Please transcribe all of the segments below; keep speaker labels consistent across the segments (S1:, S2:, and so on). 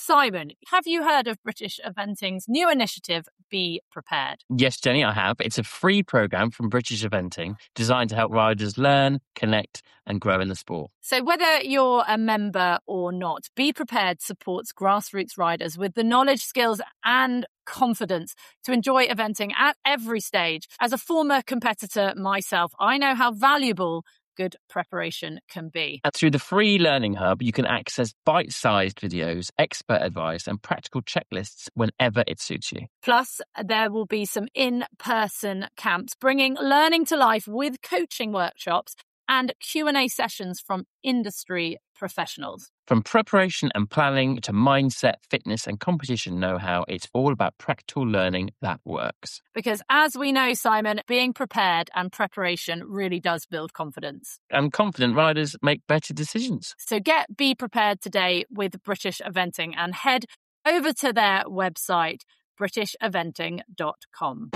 S1: Simon, have you heard of British Eventing's new initiative, Be Prepared?
S2: Yes, Jenny, I have. It's a free programme from British Eventing designed to help riders learn, connect and grow in the sport.
S1: So whether you're a member or not, Be Prepared supports grassroots riders with the knowledge, skills and confidence to enjoy eventing at every stage. As a former competitor myself, I know how valuable good preparation can be.
S2: And through the free Learning Hub, you can access bite-sized videos, expert advice and practical checklists whenever it suits you.
S1: Plus, there will be some in-person camps bringing learning to life with coaching workshops and Q&A sessions from industry professionals.
S2: From preparation and planning to mindset, fitness and competition know-how, it's all about practical learning that works.
S1: Because as we know, Simon, being prepared and preparation really does build confidence.
S2: And confident riders make better decisions.
S1: So get Be Prepared today with British Eventing and head over to their website, britisheventing.com.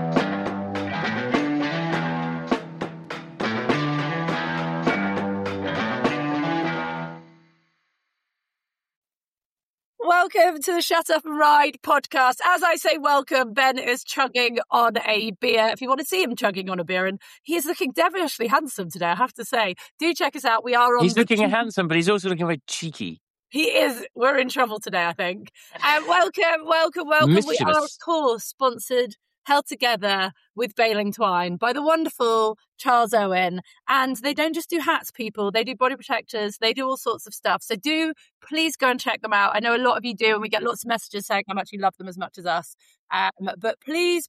S1: Welcome to the Shut Up and Ride podcast. As I say welcome, Ben is chugging on a beer. If you want to see him chugging on a beer, and he is looking devilishly handsome today, I have to say. Do check us out. We are on.
S2: He's looking handsome, but he's also looking very cheeky.
S1: He is. We're in trouble today, I think. Welcome.
S2: Mischievous.
S1: We are, of course, sponsored, held together with Baling Twine by the wonderful Charles Owen. And they don't just do hats, people. They do body protectors. They do all sorts of stuff. So do please go and check them out. I know a lot of you do, and we get lots of messages saying how much you love them as much as us. But please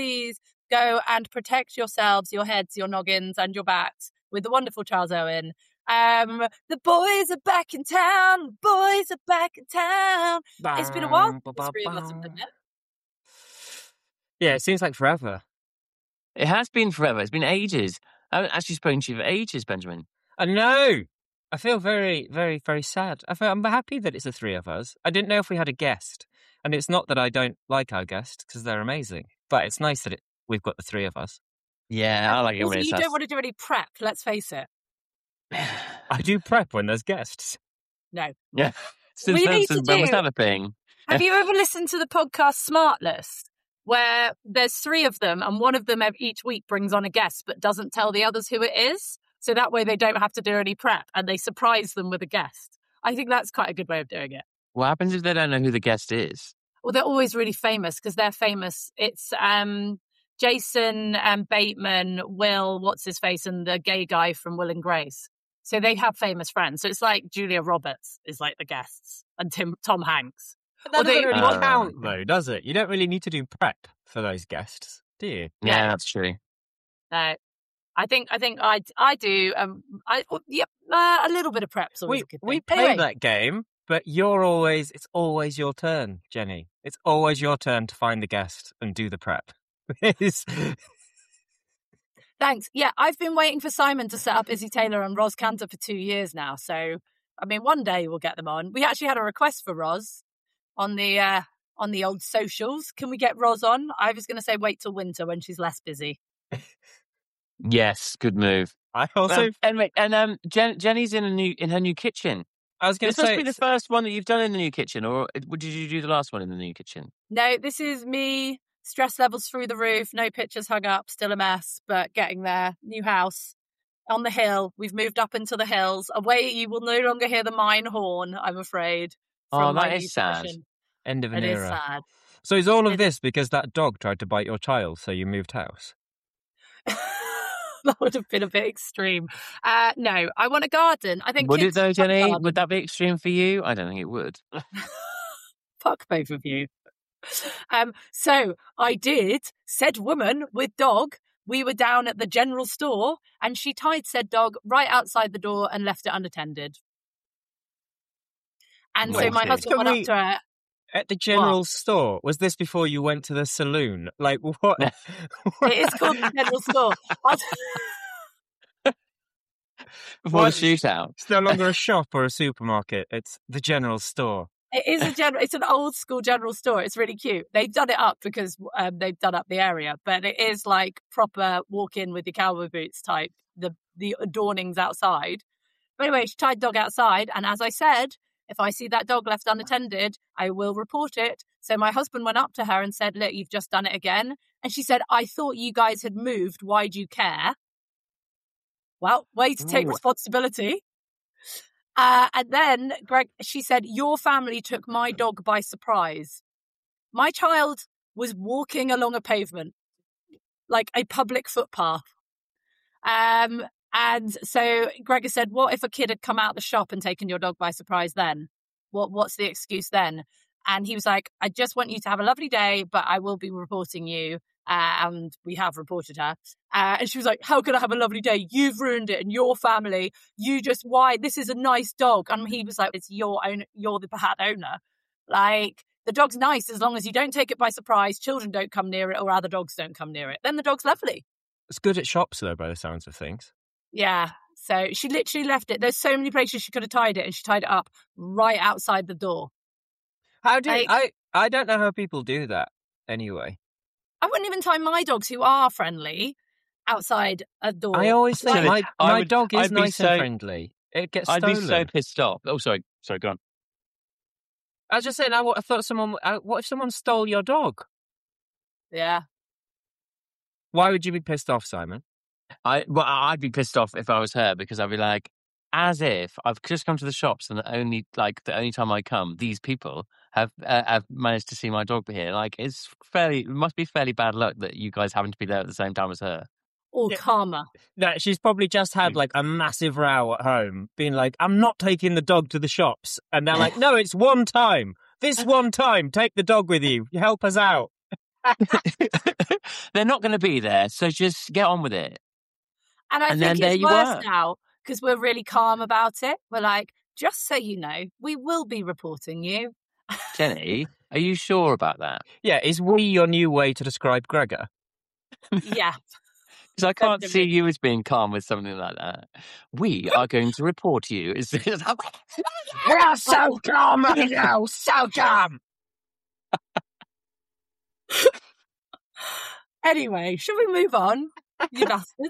S1: go and protect yourselves, your heads, your noggins, and your backs with the wonderful Charles Owen. The boys are back in town. Boys are back in town. It's been a while since the three of us have done it.
S3: Yeah, it seems like forever.
S2: It has been forever. It's been ages. I haven't actually spoken to you for ages, Benjamin.
S3: I know. I feel very, very, very sad. I'm happy that it's the three of us. I didn't know if we had a guest. And it's not that I don't like our guests, because they're amazing. But it's nice that we've got the three of us.
S2: Yeah, I like it when it's
S1: You
S2: us.
S1: don't want to do any prep, let's face it.
S3: I do prep when there's guests.
S1: No.
S2: Yeah.
S1: We need to
S2: Was
S1: do-
S2: that a thing?
S1: Have you ever listened to the podcast Smart List, where there's three of them and one of them each week brings on a guest but doesn't tell the others who it is? So that way they don't have to do any prep and they surprise them with a guest. I think that's quite a good way of doing it.
S2: What happens if they don't know who the guest is?
S1: Well, they're always really famous because they're famous. It's Jason Bateman, Will, what's his face, and the gay guy from Will and Grace. So they have famous friends. So it's like Julia Roberts is like the guests and Tom Hanks.
S3: But that doesn't really
S2: Oh.
S3: count, though, does it? You don't really need to do prep for those guests, do you?
S2: Yeah, that's true.
S1: No, I think I do. A little bit of prep's always a good thing.
S3: We play that game, but it's always your turn, Jenny. It's always your turn to find the guest and do the prep.
S1: Thanks. Yeah, I've been waiting for Simon to set up Izzy Taylor and Ros Cantor for 2 years now. So, I mean, one day we'll get them on. We actually had a request for Ros on the old socials. Can we get Ros on? I was going to say wait till winter when she's less busy.
S2: Yes, good move.
S3: I also
S2: Jenny's in her new kitchen.
S3: I was going
S2: This
S3: to
S2: must
S3: say
S2: be the first one that you've done in the new kitchen, or did you do the last one in the new kitchen?
S1: No, this is me. Stress levels through the roof. No pictures hung up. Still a mess, but getting there. New house on the hill. We've moved up into the hills. Away, you will no longer hear the mine horn, I'm afraid.
S2: Oh,
S1: from my
S2: that
S1: new
S2: is sad.
S1: position.
S3: end of an
S1: It is
S3: era.
S1: sad.
S3: So is all
S1: It
S3: of this because that dog tried to bite your child, so you moved house?
S1: That would have been a bit extreme. No, I want a garden. I think
S2: Would it
S1: kids
S2: though,
S1: love
S2: Jenny?
S1: gardens.
S2: Would that be extreme for you? I don't think it would.
S1: Fuck both of you. So I did. Said woman with dog. We were down at the general store, and she tied said dog right outside the door and left it unattended. And so
S2: Wait,
S1: my
S2: so-
S1: husband went up to her.
S3: At the general store? Was this before you went to the saloon? Like, what?
S1: It is called the general store.
S2: Before
S3: What?
S2: the shootout.
S3: It's no longer a shop or a supermarket. It's the general store.
S1: It is it's an old school general store. It's really cute. They've done it up because they've done up the area, but it is like proper walk in with your cowboy boots type, the adornings outside. But anyway, she tied dog outside, and as I said, If I see that dog left unattended, I will report it. So my husband went up to her and said, look, you've just done it again. And she said, I thought you guys had moved. Why do you care? Well, way to take responsibility. And then she said, your family took my dog by surprise. My child was walking along a pavement, like a public footpath. And so Gregor said, what if a kid had come out the shop and taken your dog by surprise then? What's the excuse then? And he was like, I just want you to have a lovely day, but I will be reporting you. And we have reported her. And she was like, how could I have a lovely day? You've ruined it, and your family. Why? This is a nice dog. And he was like, it's your own, you're the bad owner. Like, the dog's nice as long as you don't take it by surprise, children don't come near it, or other dogs don't come near it. Then the dog's lovely.
S3: It's good at shops, though, by the sounds of things.
S1: Yeah. So she literally left it. There's so many places she could have tied it, and she tied it up right outside the door.
S3: I don't know how people do that anyway.
S1: I wouldn't even tie my dogs, who are friendly, outside a door.
S3: I always think my dog is nice and friendly. It gets stolen.
S2: I'd be so pissed off. Oh, sorry, go on.
S3: I was just saying, I thought what if someone stole your dog?
S1: Yeah.
S3: Why would you be pissed off, Simon?
S2: I'd be pissed off if I was her, because I'd be like, as if I've just come to the shops and the only time I come, these people have managed to see my dog here. Like, it must be fairly bad luck that you guys happen to be there at the same time as her.
S1: Or karma.
S3: No, she's probably just had like a massive row at home, being like, I'm not taking the dog to the shops. And they're like, no, it's one time. This one time, take the dog with you. Help us out.
S2: They're not going to be there, so just get on with it.
S1: And I think it's worse now, because we're really calm about it. We're like, just so you know, we will be reporting you.
S2: Jenny, are you sure about that?
S3: Yeah, is we your new way to describe Gregor?
S1: Yeah.
S2: Because I can't see you as being calm with something like that. We are going to report you.
S3: We're so calm right now, so calm.
S1: Anyway, should we move on, you bastards?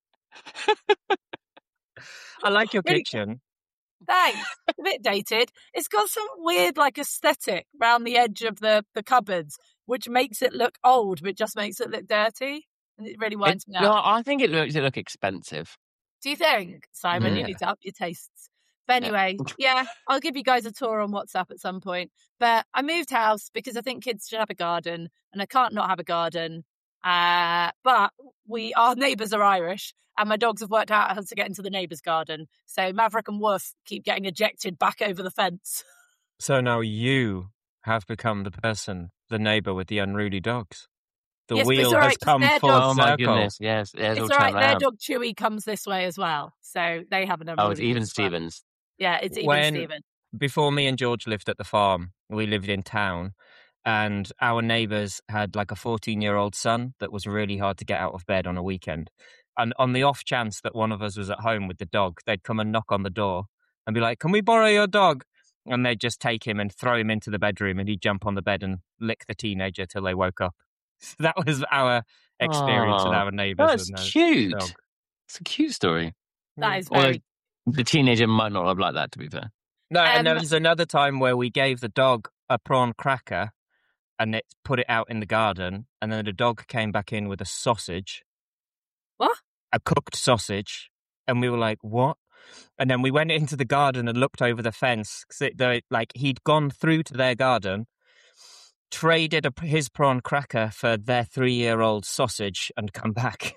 S3: I like your kitchen.
S1: Thanks. A bit dated. It's got some weird, like, aesthetic around the edge of the cupboards, which makes it look old, but just makes it look dirty. And it really winds me out.
S2: No, I think it makes it look expensive.
S1: Do you think, Simon?
S2: Yeah.
S1: You need to up your tastes. But anyway, yeah, I'll give you guys a tour on WhatsApp at some point. But I moved house because I think kids should have a garden, and I can't not have a garden. But our neighbours are Irish, and my dogs have worked out how to get into the neighbour's garden. So Maverick and Woof keep getting ejected back over the fence.
S3: So now you have become the neighbour with the unruly dogs. The wheel has come full circle.
S2: Oh my goodness, yes.
S1: It's all right, their dog Chewy comes this way as well. So they have an unruly.
S2: Oh, it's even Stevens.
S1: Yeah, it's even Stevens.
S3: Before me and George lived at the farm, we lived in town. And our neighbours had like a 14-year-old son that was really hard to get out of bed on a weekend. And on the off chance that one of us was at home with the dog, they'd come and knock on the door and be like, can we borrow your dog? And they'd just take him and throw him into the bedroom, and he'd jump on the bed and lick the teenager till they woke up. That was our experience with our neighbours.
S2: That's cute.
S3: Dog.
S2: It's a cute story.
S1: That is very...
S2: The teenager might not have liked that, to be fair.
S3: No, and there was another time where we gave the dog a prawn cracker and it put it out in the garden, and then the dog came back in with a sausage.
S1: What?
S3: A cooked sausage. And we were like, what? And then we went into the garden and looked over the fence. He'd gone through to their garden, traded his prawn cracker for their 3-year-old sausage, and come back.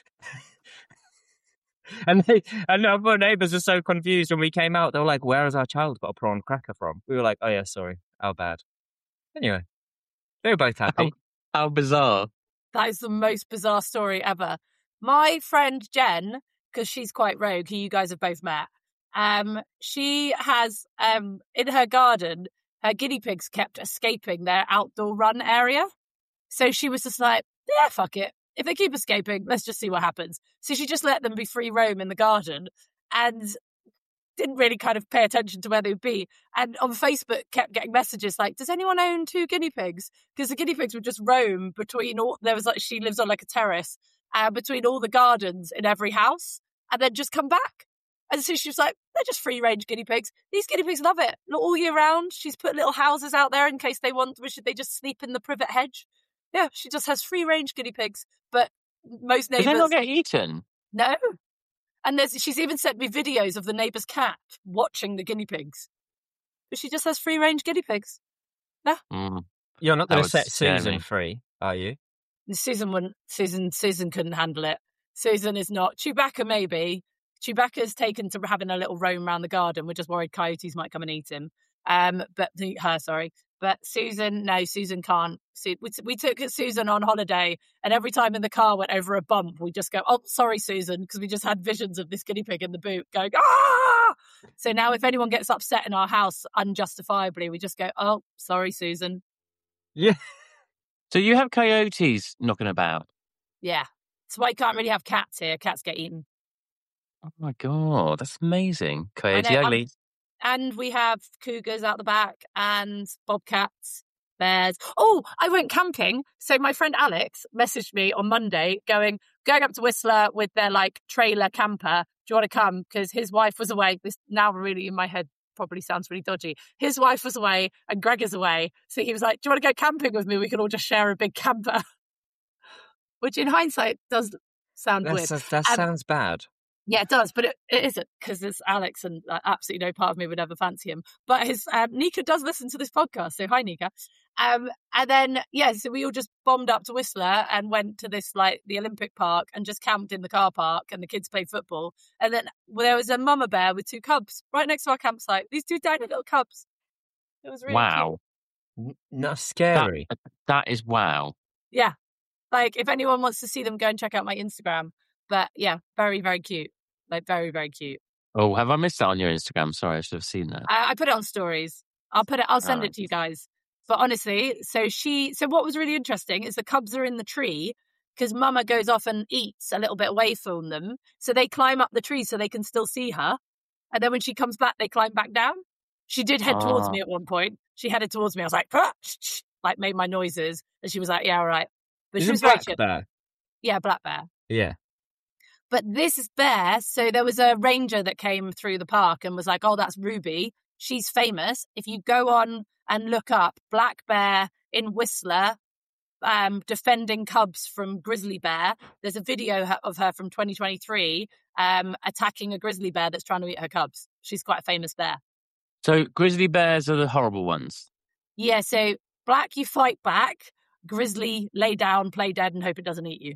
S3: And our neighbours were so confused when we came out. They were like, where has our child got a prawn cracker from? We were like, oh yeah, sorry, how bad. Anyway, they were both happy.
S2: How bizarre.
S1: That is the most bizarre story ever. My friend Jen, because she's quite rogue, who you guys have both met, she has, in her garden, her guinea pigs kept escaping their outdoor run area. So she was just like, yeah, fuck it. If they keep escaping, let's just see what happens. So she just let them be free roam in the garden and didn't really kind of pay attention to where they'd be. And on Facebook kept getting messages like, does anyone own 2 guinea pigs? Because the guinea pigs would just roam between she lives on like a terrace, between all the gardens in every house, and then just come back. And so she was like, they're just free range guinea pigs. These guinea pigs love it all year round. She's put little houses out there in case they want, should they just sleep in the privet hedge? Yeah, she just has free range guinea pigs. But most
S2: Does
S1: neighbours...
S2: they not get eaten?
S1: No. And she's even sent me videos of the neighbour's cat watching the guinea pigs. But she just has free range guinea pigs. Yeah.
S3: You're not going
S2: That
S3: to set
S2: would scare
S3: Susan
S2: me.
S3: free, are you?
S1: Susan couldn't handle it. Susan is not. Chewbacca maybe. Chewbacca's taken to having a little roam around the garden. We're just worried coyotes might come and eat him. But Susan, no, Susan can't. We took Susan on holiday, and every time in the car went over a bump, we just go, oh, sorry, Susan, because we just had visions of this guinea pig in the boot going, ah! So now if anyone gets upset in our house unjustifiably, we just go, oh, sorry, Susan.
S3: Yeah.
S2: So you have coyotes knocking about?
S1: Yeah. That's why you can't really have cats here. Cats get eaten.
S2: Oh my God, that's amazing.
S1: I
S2: Coyote
S1: know,
S2: ugly.
S1: And we have cougars out the back and bobcats, bears. Oh, I went camping. So my friend Alex messaged me on Monday going up to Whistler with their like trailer camper. Do you want to come? Because his wife was away. This now really in my head probably sounds really dodgy. His wife was away and Greg is away. So he was like, do you want to go camping with me? We can all just share a big camper. Which in hindsight does sound weird.
S3: That sounds bad.
S1: Yeah, it does, but it isn't, because it's Alex and absolutely no part of me would ever fancy him. But his Nika does listen to this podcast, so hi, Nika. And then, so we all just bombed up to Whistler and went to this, like, the Olympic Park and just camped in the car park, and the kids played football. And then there was a mama bear with 2 cubs right next to our campsite. These 2 tiny little cubs. It was really
S2: Wow.
S1: cute.
S3: Not scary.
S2: That is wow.
S1: Yeah. Like, if anyone wants to see them, go and check out my Instagram. But yeah, very, very cute. Like, very, very cute.
S2: Oh, have I missed that on your Instagram? Sorry, I should have seen that.
S1: I put it on stories. I'll send it to you guys. But honestly, so what was really interesting is the cubs are in the tree because Mama goes off and eats a little bit away from them. So they climb up the tree so they can still see her. And then when she comes back, they climb back down. She did head towards me at one point. She headed towards me. I was like, like made my noises. And she was like, yeah, all right. But she was
S3: black
S1: very
S3: bear.
S1: Yeah, black bear.
S3: Yeah.
S1: But this is bear. So there was a ranger that came through the park and was like, oh, that's Ruby. She's famous. If you go on and look up black bear in Whistler, defending cubs from grizzly bear, there's a video of her from 2023 attacking a grizzly bear that's trying to eat her cubs. She's quite a famous bear.
S2: So grizzly bears are the horrible ones?
S1: Yeah, so black, you fight back. Grizzly, lay down, play dead, and hope it doesn't eat you.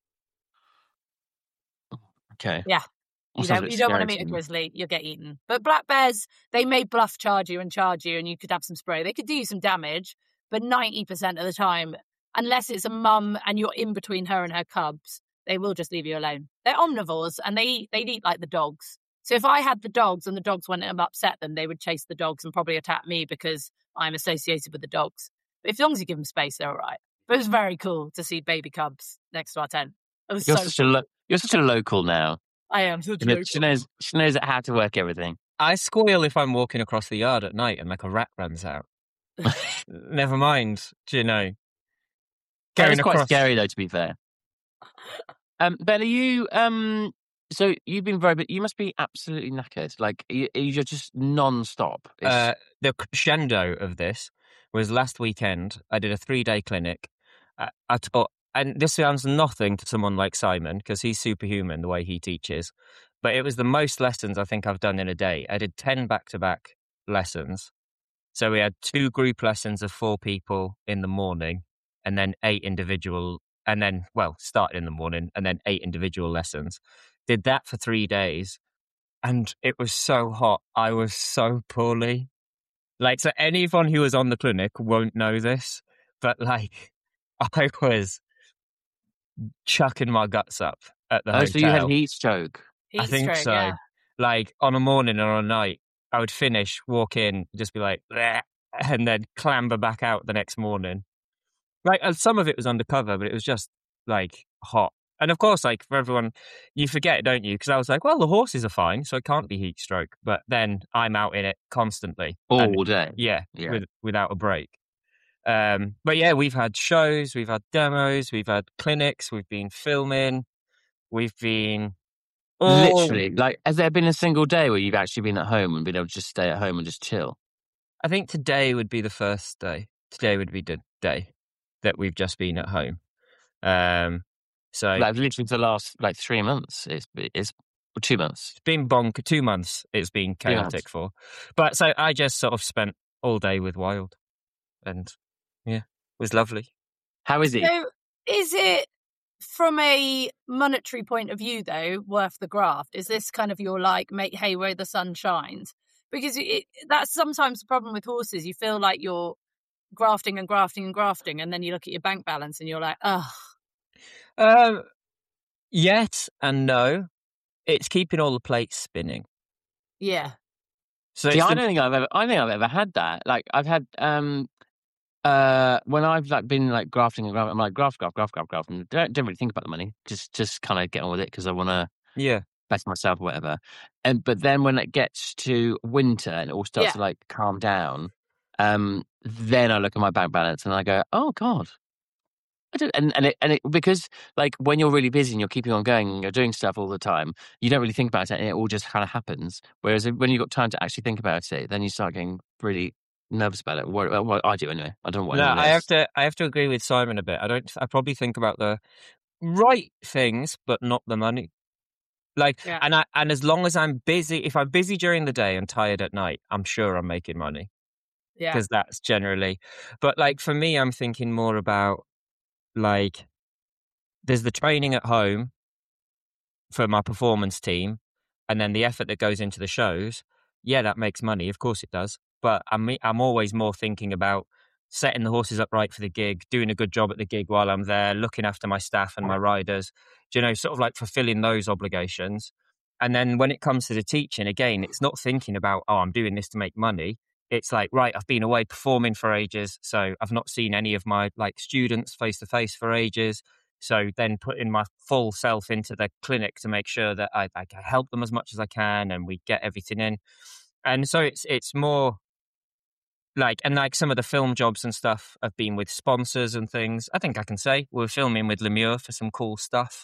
S2: Okay.
S1: Yeah. You don't want to meet a grizzly, you'll get eaten. But black bears, they may bluff charge you, and you could have some spray. They could do you some damage, but 90% of the time, unless it's a mum and you're in between her and her cubs, they will just leave you alone. They're omnivores, and they eat like the dogs. So if I had the dogs and the dogs went and upset them, they would chase the dogs and probably attack me because I'm associated with the dogs. But as long as you give them space, they're all right. But it was very cool to see baby cubs next to our tent. It was
S2: You're such a local now.
S1: I am such a local.
S2: She knows how to work everything.
S3: I squeal if I'm walking across the yard at night and like a rat runs out. Never mind,
S2: It's quite scary though, to be fair. Ben, are you so you've been but you must be absolutely knackered. Like you're just non-stop.
S3: The crescendo of this was last weekend. I did a 3-day clinic. I taught, and this sounds nothing to someone like Simon because he's superhuman the way he teaches, but it was the most lessons I think I've done in a day. I did 10 back-to-back lessons. So we had 2 group lessons of 4 people in the morning, and then 8 individual, and then, started in the morning, and then 8 individual lessons. Did that for 3 days, and it was so hot. I was so poorly. Like, so anyone who was on the clinic won't know this, but like, I was chucking my guts up at the hotel.
S2: So you had heat stroke?
S3: I think so. Yeah. Like, on a morning or a night, I would finish, walk in, just be like, bleh, and then clamber back out the next morning. Like, and some of it was undercover, but it was just, like, hot. And of course, like, for everyone, you forget, don't you? Because I was like, well, the horses are fine, so it can't be heat stroke. But then I'm out in it constantly.
S2: All day?
S3: Yeah. Without a break. But yeah, we've had shows, we've had demos, we've had clinics, we've been filming, we've been
S2: Literally, like, has there been a single day where you've actually been at home and been able to just stay at home and just chill?
S3: I think today would be the first day. Today would be the day that we've just been at home. So
S2: Like, literally for the last, like, 3 months. It's or 2 months.
S3: it's been 2 months. It's been chaotic for. But so I just sort of spent all day with Wild, and yeah, it was lovely.
S2: How is he?
S1: So is it, from a monetary point of view, though, worth the graft? Is this kind of your, like, make hay where the sun shines? Because that's sometimes the problem with horses. You feel like you're grafting and grafting and grafting, and then you look at your bank balance and you're like, oh.
S3: Yes and no. It's keeping all the plates spinning.
S1: Yeah.
S3: So
S2: See, I don't think I've ever had that. Like, I've had when I've, like, been, like, grafting and grafting, I'm like, graft, and don't really think about the money. Just kind of get on with it because I want to better myself or whatever. But then when it gets to winter and it all starts to, like, calm down, then I look at my bank balance and I go, oh God. I don't, and it because, like, when you're really busy and you're keeping on going and you're doing stuff all the time, you don't really think about it and it all just kind of happens. Whereas when you've got time to actually think about it, then you start getting really nervous about it. Well, I do anyway. I don't know what.
S3: No,
S2: anyone
S3: I
S2: else.
S3: have to agree with Simon a bit. I probably think about the right things, but not the money. Like, and as long as I'm busy, if I'm busy during the day and tired at night, I'm sure I'm making money.
S1: Yeah.
S3: Because that's generally. But, like, for me, I'm thinking more about, like, there's the training at home for my performance team, and then the effort that goes into the shows. Yeah, that makes money. Of course it does. But I'm always more thinking about setting the horses up right for the gig, doing a good job at the gig while I'm there, looking after my staff and my riders, sort of like fulfilling those obligations. And then when it comes to the teaching, again, it's not thinking about, oh, I'm doing this to make money. It's like, right, I've been away performing for ages, so I've not seen any of my, like, students face to face for ages. So then putting my full self into the clinic to make sure that I can help them as much as I can and we get everything in. And so it's more like, and like some of the film jobs and stuff have been with sponsors and things. I think I can say we're filming with Lemure for some cool stuff.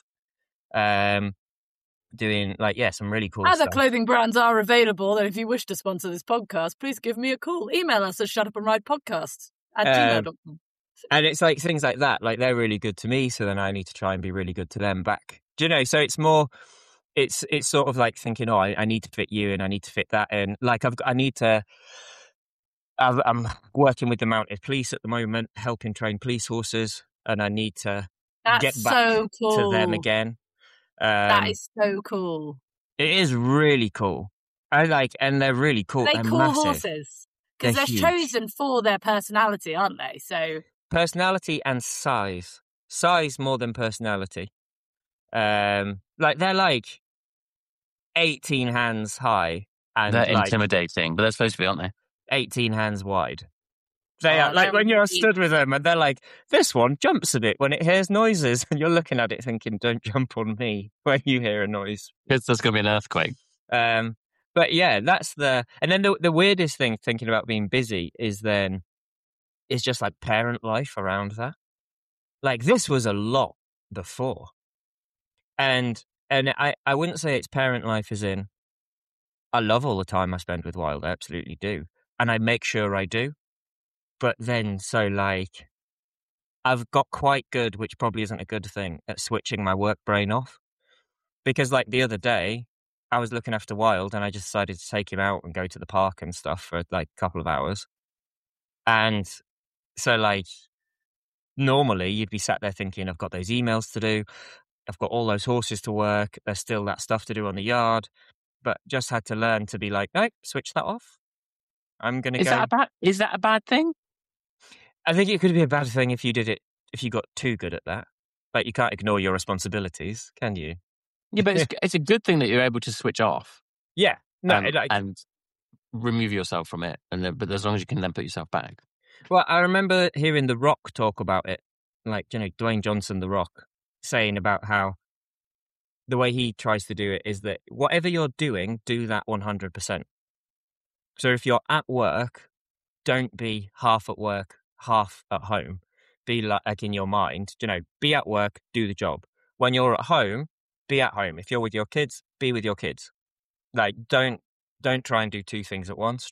S3: Doing, like, some really cool
S1: Other
S3: stuff.
S1: clothing brands are available, and if you wish to sponsor this podcast, please give me a call. Email us at shutupandridepodcast@gmail.com.
S3: And it's like things like that, like, they're really good to me, so then I need to try and be really good to them back. Do you know? So it's more, it's sort of like thinking, oh, I need to fit you in, I need to fit that in. Like, I'm working with the mounted police at the moment, helping train police horses, and I need to get back to them again.
S1: That is so cool.
S3: It is really cool. And they're really cool.
S1: They're cool
S3: massive.
S1: Horses because they're chosen for their personality, aren't they? So
S3: personality and size more than personality. Like, they're like 18 hands high, and
S2: they're
S3: like
S2: intimidating, but they're supposed to be, aren't they?
S3: 18 hands wide. They are, like, when you're stood with them and they're like, this one jumps a bit when it hears noises, and you're looking at it thinking, don't jump on me when you hear a noise.
S2: Because there's going to be an earthquake.
S3: But yeah, and then the weirdest thing thinking about being busy is just like parent life around that. Like, this was a lot before. And I wouldn't say it's parent life as in, I love all the time I spend with Wild, I absolutely do. And I make sure I do. But then, so, like, I've got quite good, which probably isn't a good thing, at switching my work brain off. Because, like, the other day, I was looking after Wild and I just decided to take him out and go to the park and stuff for, like, a couple of hours. And so, like, normally you'd be sat there thinking, I've got those emails to do, I've got all those horses to work, there's still that stuff to do on the yard. But just had to learn to be like, no, switch that off. I'm going to go.
S2: Is that a bad thing?
S3: I think it could be a bad thing if you got too good at that. Like, you can't ignore your responsibilities, can you?
S2: Yeah, but it's a good thing that you're able to switch off.
S3: Yeah. No,
S2: and remove yourself from it. But as long as you can then put yourself back.
S3: Well, I remember hearing The Rock talk about it. Like, Dwayne Johnson, The Rock, saying about how the way he tries to do it is that whatever you're doing, do that 100%. So if you're at work, don't be half at work, half at home. Be like in your mind, be at work, do the job. When you're at home, be at home. If you're with your kids, be with your kids. Like, don't try and do two things at once.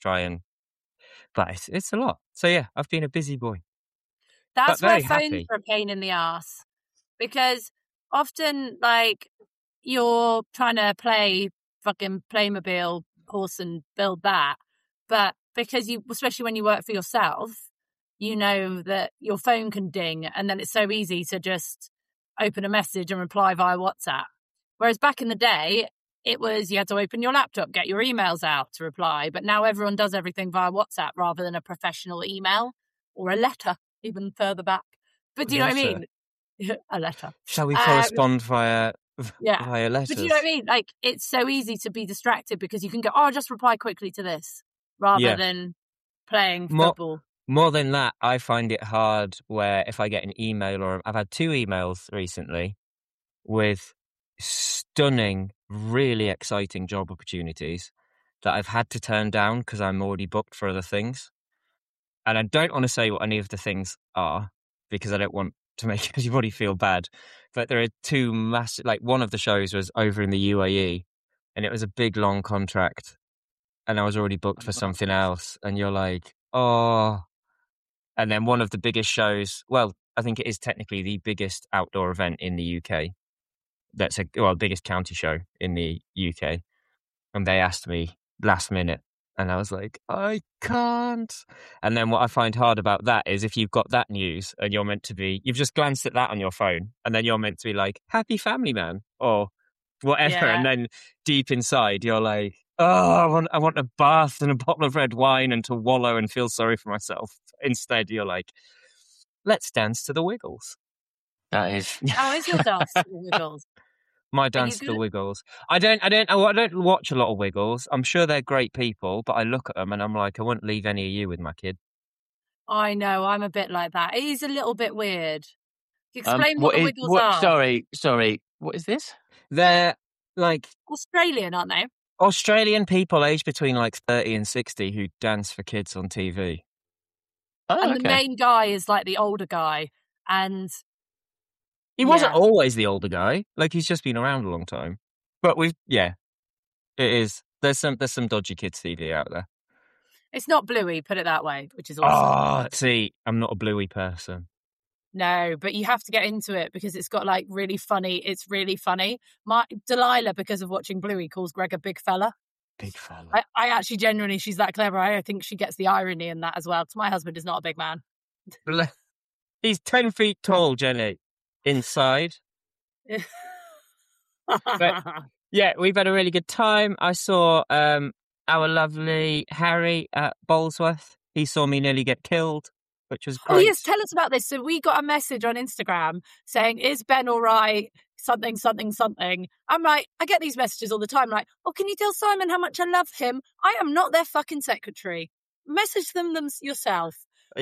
S3: But it's a lot. So yeah, I've been a busy boy.
S1: That's
S3: but
S1: where
S3: very
S1: phones
S3: happy.
S1: are a pain in the ass, because often, like, you're trying to play fucking Playmobil horse and build that, but because you, especially when you work for yourself, you know that your phone can ding, and then it's so easy to just open a message and reply via WhatsApp. Whereas back in the day, it was you had to open your laptop, get your emails out to reply. But now everyone does everything via WhatsApp rather than a professional email or a letter, even further back. But do you know what I mean? A letter.
S3: Shall we correspond via
S1: Yeah.
S3: letters?
S1: But do you know what I mean? Like, it's so easy to be distracted because you can go, oh, just reply quickly to this rather than playing football.
S3: More than that, I find it hard where if I get an email, or I've had 2 emails recently with stunning, really exciting job opportunities that I've had to turn down because I'm already booked for other things. And I don't want to say what any of the things are because I don't want to make anybody feel bad. But there are 2 massive, like, one of the shows was over in the UAE and it was a big, long contract. And I was already booked for something else. And you're like, oh. And then one of the biggest shows, well, I think it is technically the biggest outdoor event in the UK. That's biggest county show in the UK. And they asked me last minute, and I was like, I can't. And then what I find hard about that is if you've got that news and you're meant to be, you've just glanced at that on your phone, and then you're meant to be like, happy family man, or whatever.
S1: Yeah.
S3: And then deep inside, you're like, oh, I want a bath and a bottle of red wine and to wallow and feel sorry for myself. Instead, you're like, let's dance to the Wiggles.
S2: That is.
S1: How is your dance to the Wiggles?
S3: My dance to the Wiggles. I don't watch a lot of Wiggles. I'm sure they're great people, but I look at them and I'm like, I wouldn't leave any of you with my kid.
S1: I know, I'm a bit like that. It is a little bit weird. Explain what the Wiggles are.
S2: Sorry. What is this?
S3: They're like
S1: Australian, aren't they?
S3: Australian people aged between like 30 and 60 who dance for kids on TV.
S2: Oh,
S1: and the main guy is like the older guy, and
S3: he wasn't always the older guy. Like, he's just been around a long time. But it is. There's some dodgy kids TV out there.
S1: It's not Bluey, put it that way, which is awesome.
S3: Oh, see, I'm not a Bluey person.
S1: No, but you have to get into it because it's got like really funny. It's really funny. Delilah, because of watching Bluey, calls Greg a big fella.
S3: Big fella.
S1: I actually genuinely, she's that clever. I think she gets the irony in that as well. My husband is not a big man.
S3: He's 10 feet tall, Jenny. Inside. But, yeah, we've had a really good time. I saw our lovely Harry at Bolesworth. He saw me nearly get killed, which was great.
S1: Oh, yes, tell us about this. So we got a message on Instagram saying, is Ben all right? Something, something, something. I'm like, I get these messages all the time. Like, oh, can you tell Simon how much I love him? I am not their fucking secretary. Message them yourself.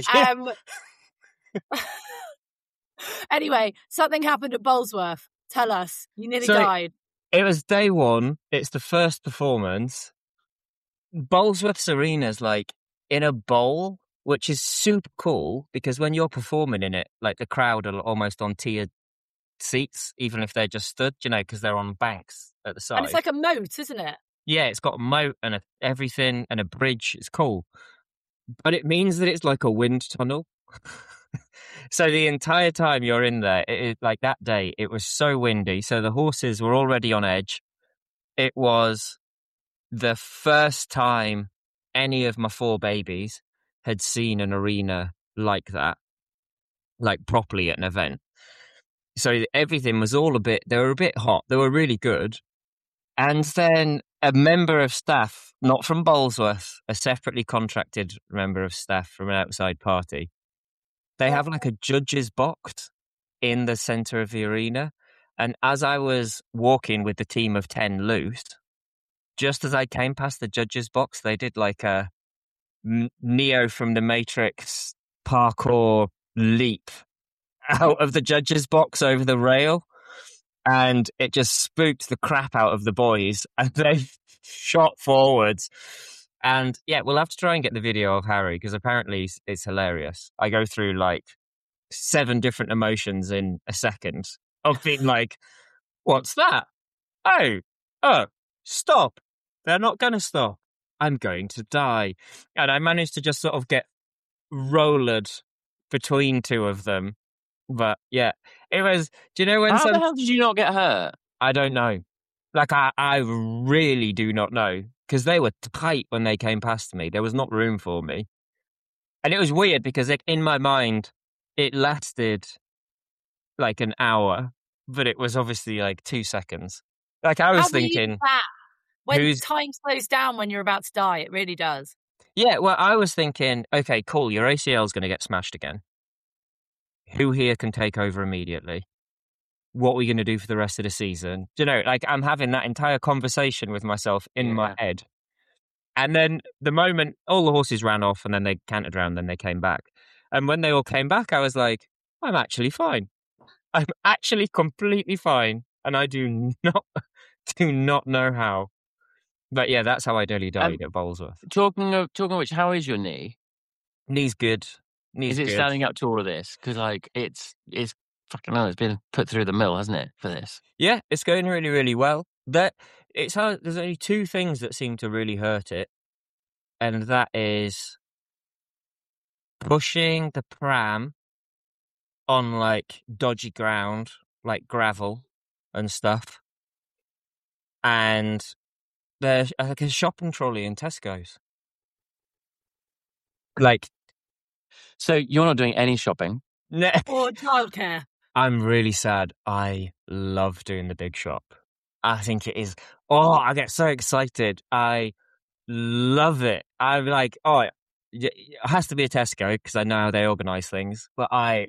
S1: Anyway, something happened at Bolesworth. Tell us. You nearly died.
S3: It was day 1. It's the first performance. Bolesworth's arena's like in a bowl, which is super cool because when you're performing in it, like, the crowd are almost on tiered seats, even if they're just stood, because they're on banks at the side.
S1: And it's like a moat, isn't it?
S3: Yeah, it's got a moat and everything and a bridge. It's cool. But it means that it's like a wind tunnel. So the entire time you're in there, like that day, it was so windy. So the horses were already on edge. It was the first time any of my 4 babies had seen an arena like that, like properly at an event. So everything was they were a bit hot. They were really good. And then a member of staff, not from Bolesworth, a separately contracted member of staff from an outside party, they have like a judge's box in the centre of the arena. And as I was walking with the team of 10 loose, just as I came past the judge's box, they did like a Neo from the Matrix parkour leap out of the judge's box over the rail. And it just spooked the crap out of the boys. And they shot forwards. And yeah, we'll have to try and get the video of Harry because apparently it's hilarious. I go through like 7 different emotions in a second of being like, what's that? oh, stop. They're not going to stop. I'm going to die. And I managed to just sort of get rolled between two of them. But yeah, it was, do you know when
S2: How the hell did you not get hurt?
S3: I don't know. Like, I really do not know. Because they were tight when they came past me. There was not room for me. And it was weird because in my mind, it lasted like an hour, but it was obviously like 2 seconds. Like, I was
S1: How weird is
S3: thinking,
S1: that? When
S3: who's-
S1: time slows down when you're about to die, it really does.
S3: yeah, well, I was thinking, okay, cool, your ACL is going to get smashed again. Who here can take over immediately? What are we going to do for the rest of the season? Do you know, like, I'm having that entire conversation with myself in my head. And then the moment all the horses ran off and then they cantered around, then they came back. And when they all came back, I was like, I'm actually fine. I'm actually completely fine. And I do not know how. But yeah, that's how I nearly died at Bolesworth.
S2: Talking of which, how is your knee?
S3: Knee's good.
S2: Is it standing up to all of this? Because like it's fucking hell, it's been put through the mill, hasn't it, for this?
S3: Yeah, it's going really, really well. There's only two things that seem to really hurt it, and that is pushing the pram on like dodgy ground, like gravel and stuff, and there's like a shopping trolley in Tesco's. Like,
S2: so you're not doing any shopping?
S3: No.
S1: Or childcare.
S3: I'm really sad. I love doing the big shop. I think it is. Oh, I get so excited. I love it. I'm like, oh, it has to be a Tesco because I know how they organise things. But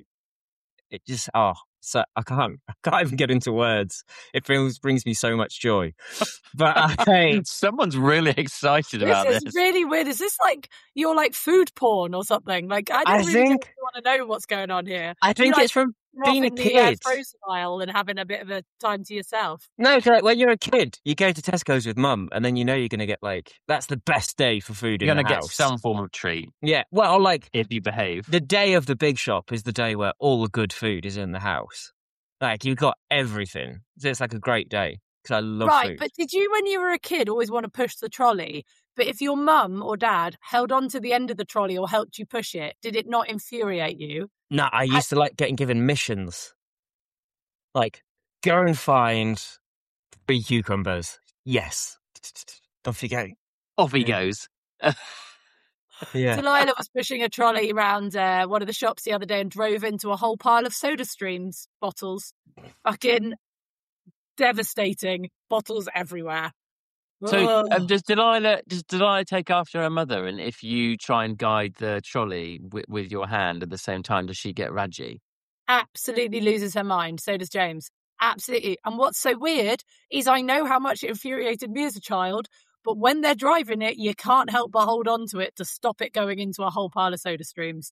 S3: so I can't even get into words. It brings me so much joy. But
S2: someone's really excited about this.
S1: This is really weird. Is this like you're like food porn or something? Like I don't really want to know what's going on here.
S3: I think it's from being a kid.
S1: Frozen aisle and having a bit of a time to yourself.
S3: No, it's like when you're a kid, you go to Tesco's with mum, and then you know you're going to get that's the best day for food in the house. You're going to
S2: get some form of treat.
S3: Yeah, well, like
S2: if you behave.
S3: The day of the big shop is the day where all the good food is in the house. Like you've got everything, so it's like a great day because I love food.
S1: Right, but did you, when you were a kid, always want to push the trolley? But if your mum or dad held on to the end of the trolley or helped you push it, did it not infuriate you?
S3: No, I used to like getting given missions. Like, go and find 3 cucumbers. Yes. Off you go.
S2: Off he goes.
S3: Yeah.
S1: Delilah was pushing a trolley around one of the shops the other day and drove into a whole pile of SodaStreams bottles. Fucking devastating. Bottles everywhere.
S2: So does Delilah take after her mother? And if you try and guide the trolley with your hand at the same time, does she get raggy?
S1: Absolutely loses her mind. So does James. Absolutely. And what's so weird is I know how much it infuriated me as a child, but when they're driving it, you can't help but hold on to it to stop it going into a whole pile of SodaStreams.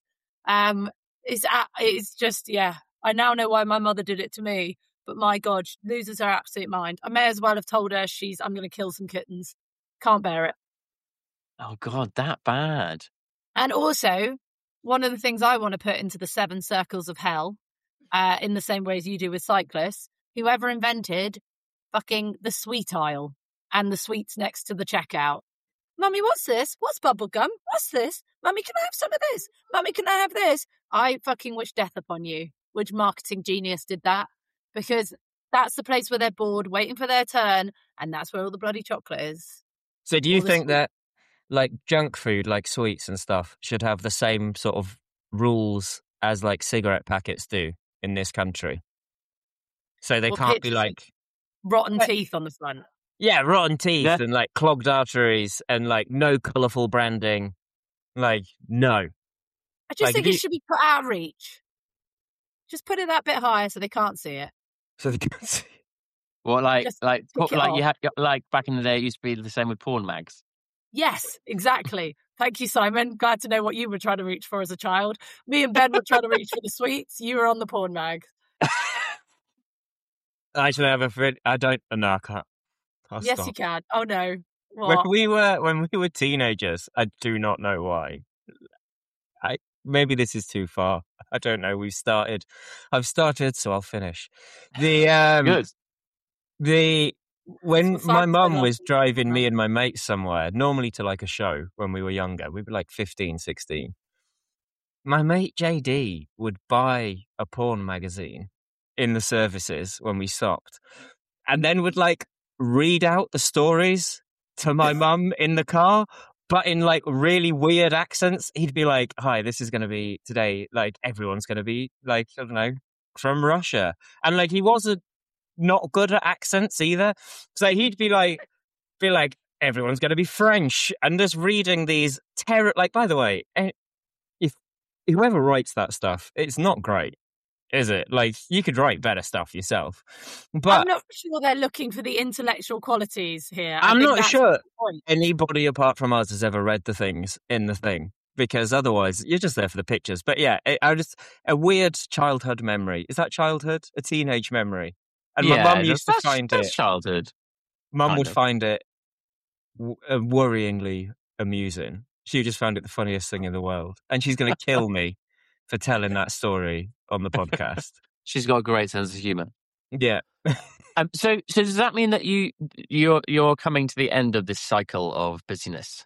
S1: It's just, yeah. I now know why my mother did it to me, but my God, she loses her absolute mind. I may as well have told her I'm going to kill some kittens. Can't bear it.
S2: Oh God, that bad.
S1: And also, one of the things I want to put into the 7 circles of hell, in the same way as you do with cyclists, whoever invented fucking the sweet aisle and the sweets next to the checkout. Mummy, what's this? What's bubble gum? What's this? Mummy, can I have some of this? Mummy, can I have this? I fucking wish death upon you. Which marketing genius did that? Because that's the place where they're bored, waiting for their turn, and that's where all the bloody chocolate is.
S3: So do you think that, like, junk food, like sweets and stuff, should have the same sort of rules as, like, cigarette packets do in this country? So they can't be, like...
S1: rotten teeth on the front.
S3: Yeah, rotten teeth and, like, clogged arteries and, like, no colourful branding. Like, no.
S1: I just think it should be put out of reach. Just put it that bit higher so they can't see it.
S3: So they can't see it.
S2: Well, you had, like, back in the day, it used to be the same with porn mags.
S1: Yes, exactly. Thank you, Simon. Glad to know what you were trying to reach for as a child. Me and Ben were trying to reach for the sweets. You were on the porn mag.
S3: Actually, I don't. No, I can't.
S1: Yes,
S3: stop.
S1: you can. Oh no. What?
S3: When we were teenagers, I do not know why. Maybe this is too far. I don't know. I've started, so I'll finish.
S2: Good.
S3: When
S1: That's what
S3: my
S1: Simon
S3: mum
S1: said
S3: was
S1: last
S3: driving
S1: week.
S3: me and my mates somewhere, normally to like a show when we were younger, we were like 15, 16. My mate JD would buy a porn magazine in the services when we stopped, and then would like read out the stories to my mum in the car, but in like really weird accents. He'd be like, "Hi, this is going to be today. Like everyone's going to be like, I don't know, from Russia," and like he wasn't not good at accents either. So he'd be like, everyone's going to be French, and just reading these like, by the way, if whoever writes that stuff, it's not great, is it? Like, you could write better stuff yourself. But
S1: I'm not sure they're looking for the intellectual qualities here.
S3: I'm
S1: think
S3: not
S1: that's
S3: sure
S1: the point.
S3: anybody apart from us has ever read the things in the thing, because otherwise you're just there for the pictures. But yeah, a weird childhood memory. Is that childhood? A teenage memory? And my mum used to find
S2: that's
S3: it.
S2: childhood.
S3: Mum
S2: kind
S3: would
S2: of.
S3: find it worryingly amusing. She just found it the funniest thing in the world, and she's going to kill me for telling that story on the podcast.
S2: She's got a great sense of humour.
S3: Yeah.
S2: So does that mean that you're coming to the end of this cycle of busyness?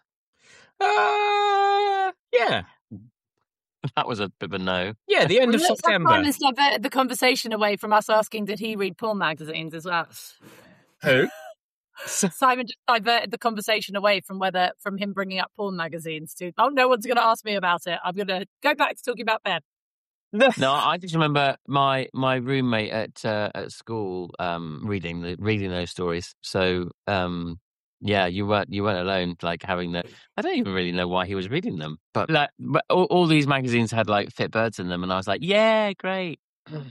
S3: Yeah.
S2: That was a bit of a no.
S3: Yeah, the end of
S1: Looks like
S3: September.
S1: Simon's diverted the conversation away from us asking, did he read porn magazines as well?
S3: Who?
S1: Simon just diverted the conversation away from him bringing up porn magazines to, oh, no one's going to ask me about it. I'm going to go back to talking about Ben.
S2: No, I just remember my roommate at school reading those stories. So yeah, you weren't alone. Like having the, I don't even really know why he was reading them, but like all these magazines had like fit birds in them, and I was like, yeah, great.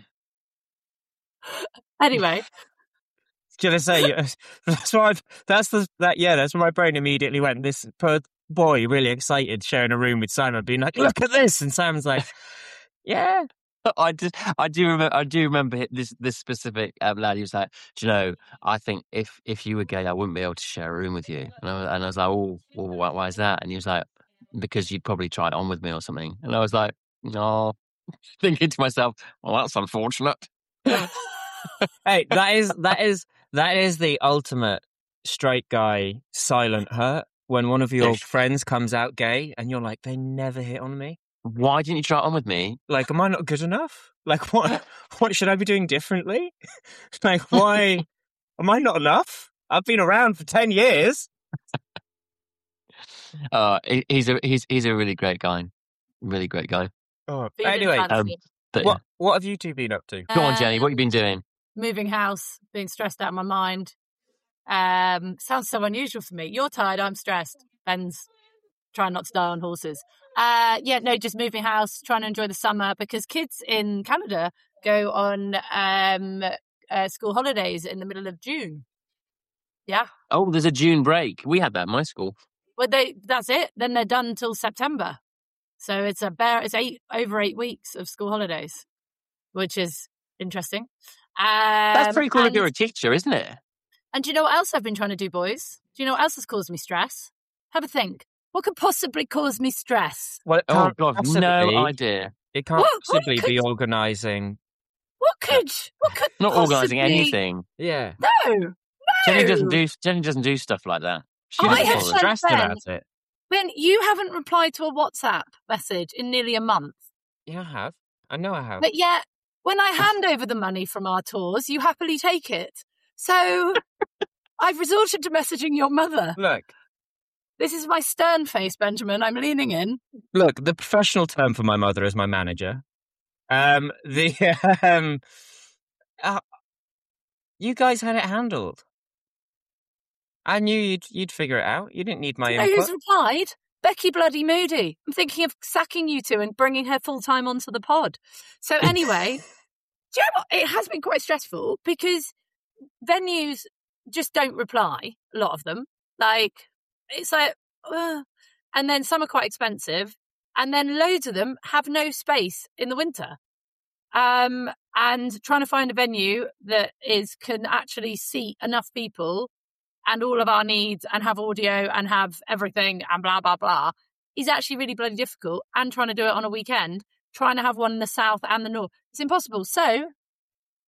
S1: Anyway,
S3: Gonna say that's why that's where my brain immediately went. This poor boy really excited sharing a room with Simon, being like, "Look at this," and Simon's like, "Yeah."
S2: I do remember this specific lad. He was like, "Do you know? I think if you were gay, I wouldn't be able to share a room with you." And I was like, "Oh, well, why is that?" And he was like, "Because you'd probably try it on with me or something." And I was like, "No," thinking to myself, "Well, that's unfortunate."
S3: Hey, that is the ultimate straight guy silent hurt, when one of your friends comes out gay and you're like, they never hit on me.
S2: Why didn't you try it on with me?
S3: Like, am I not good enough? Like, what should I be doing differently? Like, why am I not enough? I've been around for 10 years.
S2: He's a really great guy. Really great guy.
S3: Oh,
S1: but you didn't
S3: anyway,
S1: fancy him.
S2: But
S3: what have you two been up to?
S2: Go on, Jenny. What have you been doing?
S1: Moving house, being stressed out of my mind. Sounds so unusual for me. You're tired, I'm stressed. Ben's trying not to die on horses. Just moving house, trying to enjoy the summer, because kids in Canada go on school holidays in the middle of June. Yeah.
S2: Oh, there's a June break. We had that in my school.
S1: Well, that's it. Then they're done until September. So it's over 8 weeks of school holidays, which is interesting.
S2: That's pretty cool if you're a teacher, isn't it?
S1: And do you know what else I've been trying to do, boys? Do you know what else has caused me stress? Have a think. What could possibly cause me stress?
S3: Well,
S2: Oh, God, no idea.
S3: It can't possibly be organising.
S1: What could
S2: Not organising
S1: possibly-
S2: anything.
S3: Yeah.
S1: No.
S2: Jenny doesn't do stuff like that. She
S1: I
S2: doesn't
S1: have
S2: bother.
S1: said
S3: Stressed
S1: Ben.
S3: about it.
S1: Ben, you haven't replied to a WhatsApp message in nearly a month.
S3: Yeah, I have. I know I have.
S1: But yet, when I hand over the money from our tours, you happily take it. So I've resorted to messaging your mother.
S3: Look,
S1: This is my stern face, Benjamin. I'm leaning in.
S3: the professional term for my mother is my manager. You guys had it handled. I knew you'd figure it out. You didn't need my
S1: You know
S3: input.
S1: who's replied? Becky Bloody Moody. I'm thinking of sacking you two and bringing her full-time onto the pod. So anyway, do you know what? It has been quite stressful because venues just don't reply, a lot of them. Like, it's like, and then some are quite expensive, and then loads of them have no space in the winter. And trying to find a venue that can actually seat enough people and all of our needs and have audio and have everything and blah, blah, blah is actually really bloody difficult. And trying to do it on a weekend, trying to have one in the south and the north, it's impossible. So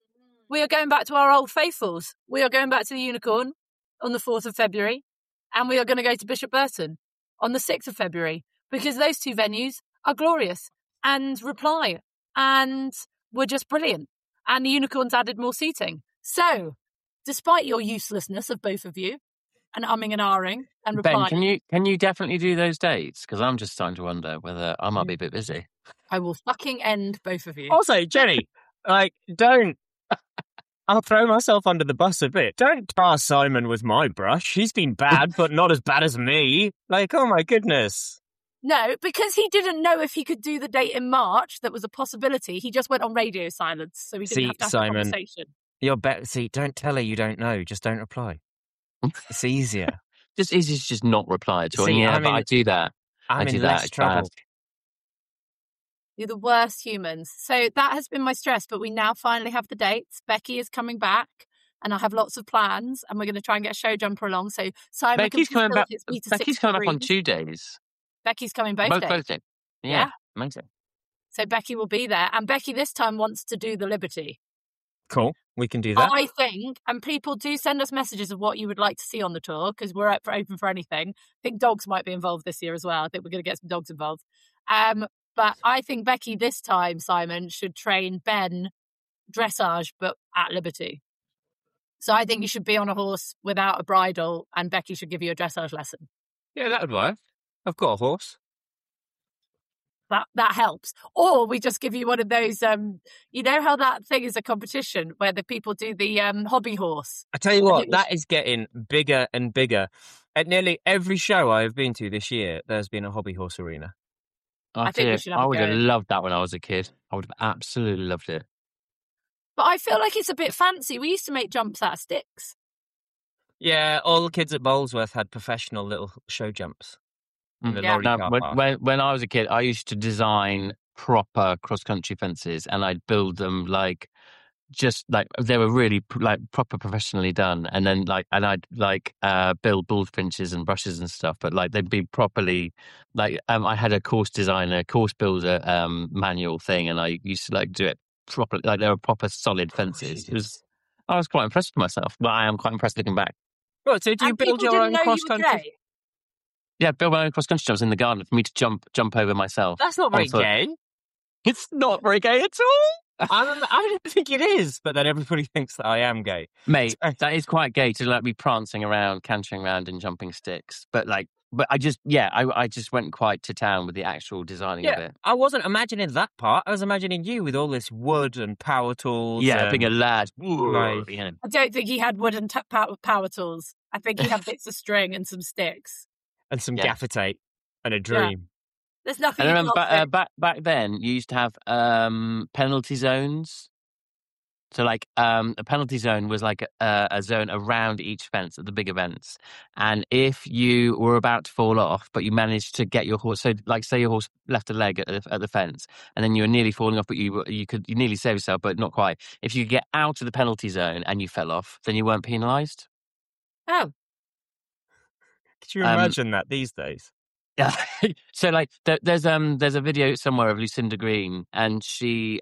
S1: we are going back to our old faithfuls. We are going back to the Unicorn on the 4th of February, and we are going to go to Bishop Burton on the 6th of February, because those two venues are glorious and Reply and were just brilliant. And the Unicorns added more seating. So, despite your uselessness of both of you, and umming and ahhing and Reply,
S2: Ben, can you definitely do those dates? Because I'm just starting to wonder whether I might be a bit busy.
S1: I will fucking end both of you.
S3: Also, Jenny, don't. I'll throw myself under the bus a bit. Don't tar Simon with my brush. He's been bad, but not as bad as me. Oh my goodness.
S1: No, because he didn't know if he could do the date in March. That was a possibility. He just went on radio silence, so he didn't have to have
S3: Simon,
S1: a conversation.
S3: You're better. See, don't tell her you don't know. Just don't reply. It's easier.
S2: Just easy to just not reply at all.
S3: See,
S2: But I do that.
S3: I'm
S2: I do
S3: in
S2: that.
S3: less
S2: It's
S3: trouble.
S2: bad.
S1: You're the worst humans. So that has been my stress, but we now finally have the dates. Becky is coming back, and I have lots of plans, and we're going to try and get a show jumper along. So Simon
S2: Becky's coming back.
S1: Becky's
S2: Becky's coming back on 2 days.
S1: Becky's coming both days.
S2: Both days. Yeah, amazing.
S1: So Becky will be there, and Becky this time wants to do the Liberty.
S3: Cool. We can do that.
S1: I think, and people do send us messages of what you would like to see on the tour, because we're open for anything. I think dogs might be involved this year as well. I think we're going to get some dogs involved. But I think Becky this time, Simon, should train Ben dressage, but at Liberty. So I think you should be on a horse without a bridle, and Becky should give you a dressage lesson.
S3: Yeah, that would work. I've got a horse.
S1: That helps. Or we just give you one of those, you know how that thing is a competition where the people do the hobby horse?
S3: I tell you what, that is getting bigger and bigger. At nearly every show I have been to this year, there's been a hobby horse arena.
S1: I think we should have
S2: I
S1: a
S2: would
S1: go.
S2: have loved that when I was a kid. I would have absolutely loved it.
S1: But I feel like it's a bit fancy. We used to make jumps out of sticks.
S3: Yeah, all the kids at Bowlesworth had professional little show jumps. In the lorry car park.
S2: When I was a kid, I used to design proper cross-country fences, and I'd build them they were really proper professionally done, and then I'd build bullfinches and brushes and stuff, but they'd be properly I had a course designer, course builder manual thing, and I used to do it properly, they were proper solid fences. I was quite impressed with myself, but I am quite impressed looking back.
S3: Right, so do you build your own cross-country?
S2: Yeah, build my own cross-country jumps in the garden for me to jump over myself.
S3: That's not very gay.
S2: It's not very gay at all.
S3: I don't think it is, but then everybody thinks that I am gay.
S2: Mate, that is quite gay to be prancing around, cantering around and jumping sticks. But I just went quite to town with the actual designing of it.
S3: I wasn't imagining that part. I was imagining you with all this wood and power tools.
S2: Yeah, being a lad.
S1: I don't think he had wood and power tools. I think he had bits of string and some sticks.
S3: And some gaffer tape and a dream.
S1: Yeah. There's nothing.
S2: And I remember back then you used to have penalty zones. So a penalty zone was a zone around each fence at the big events. And if you were about to fall off, but you managed to get your horse, so say your horse left a leg at the fence, and then you were nearly falling off, but you nearly saved yourself, but not quite. If you get out of the penalty zone and you fell off, then you weren't penalised.
S1: Oh.
S3: Could you imagine that these days?
S2: Yeah. So there's a video somewhere of Lucinda Green, and she's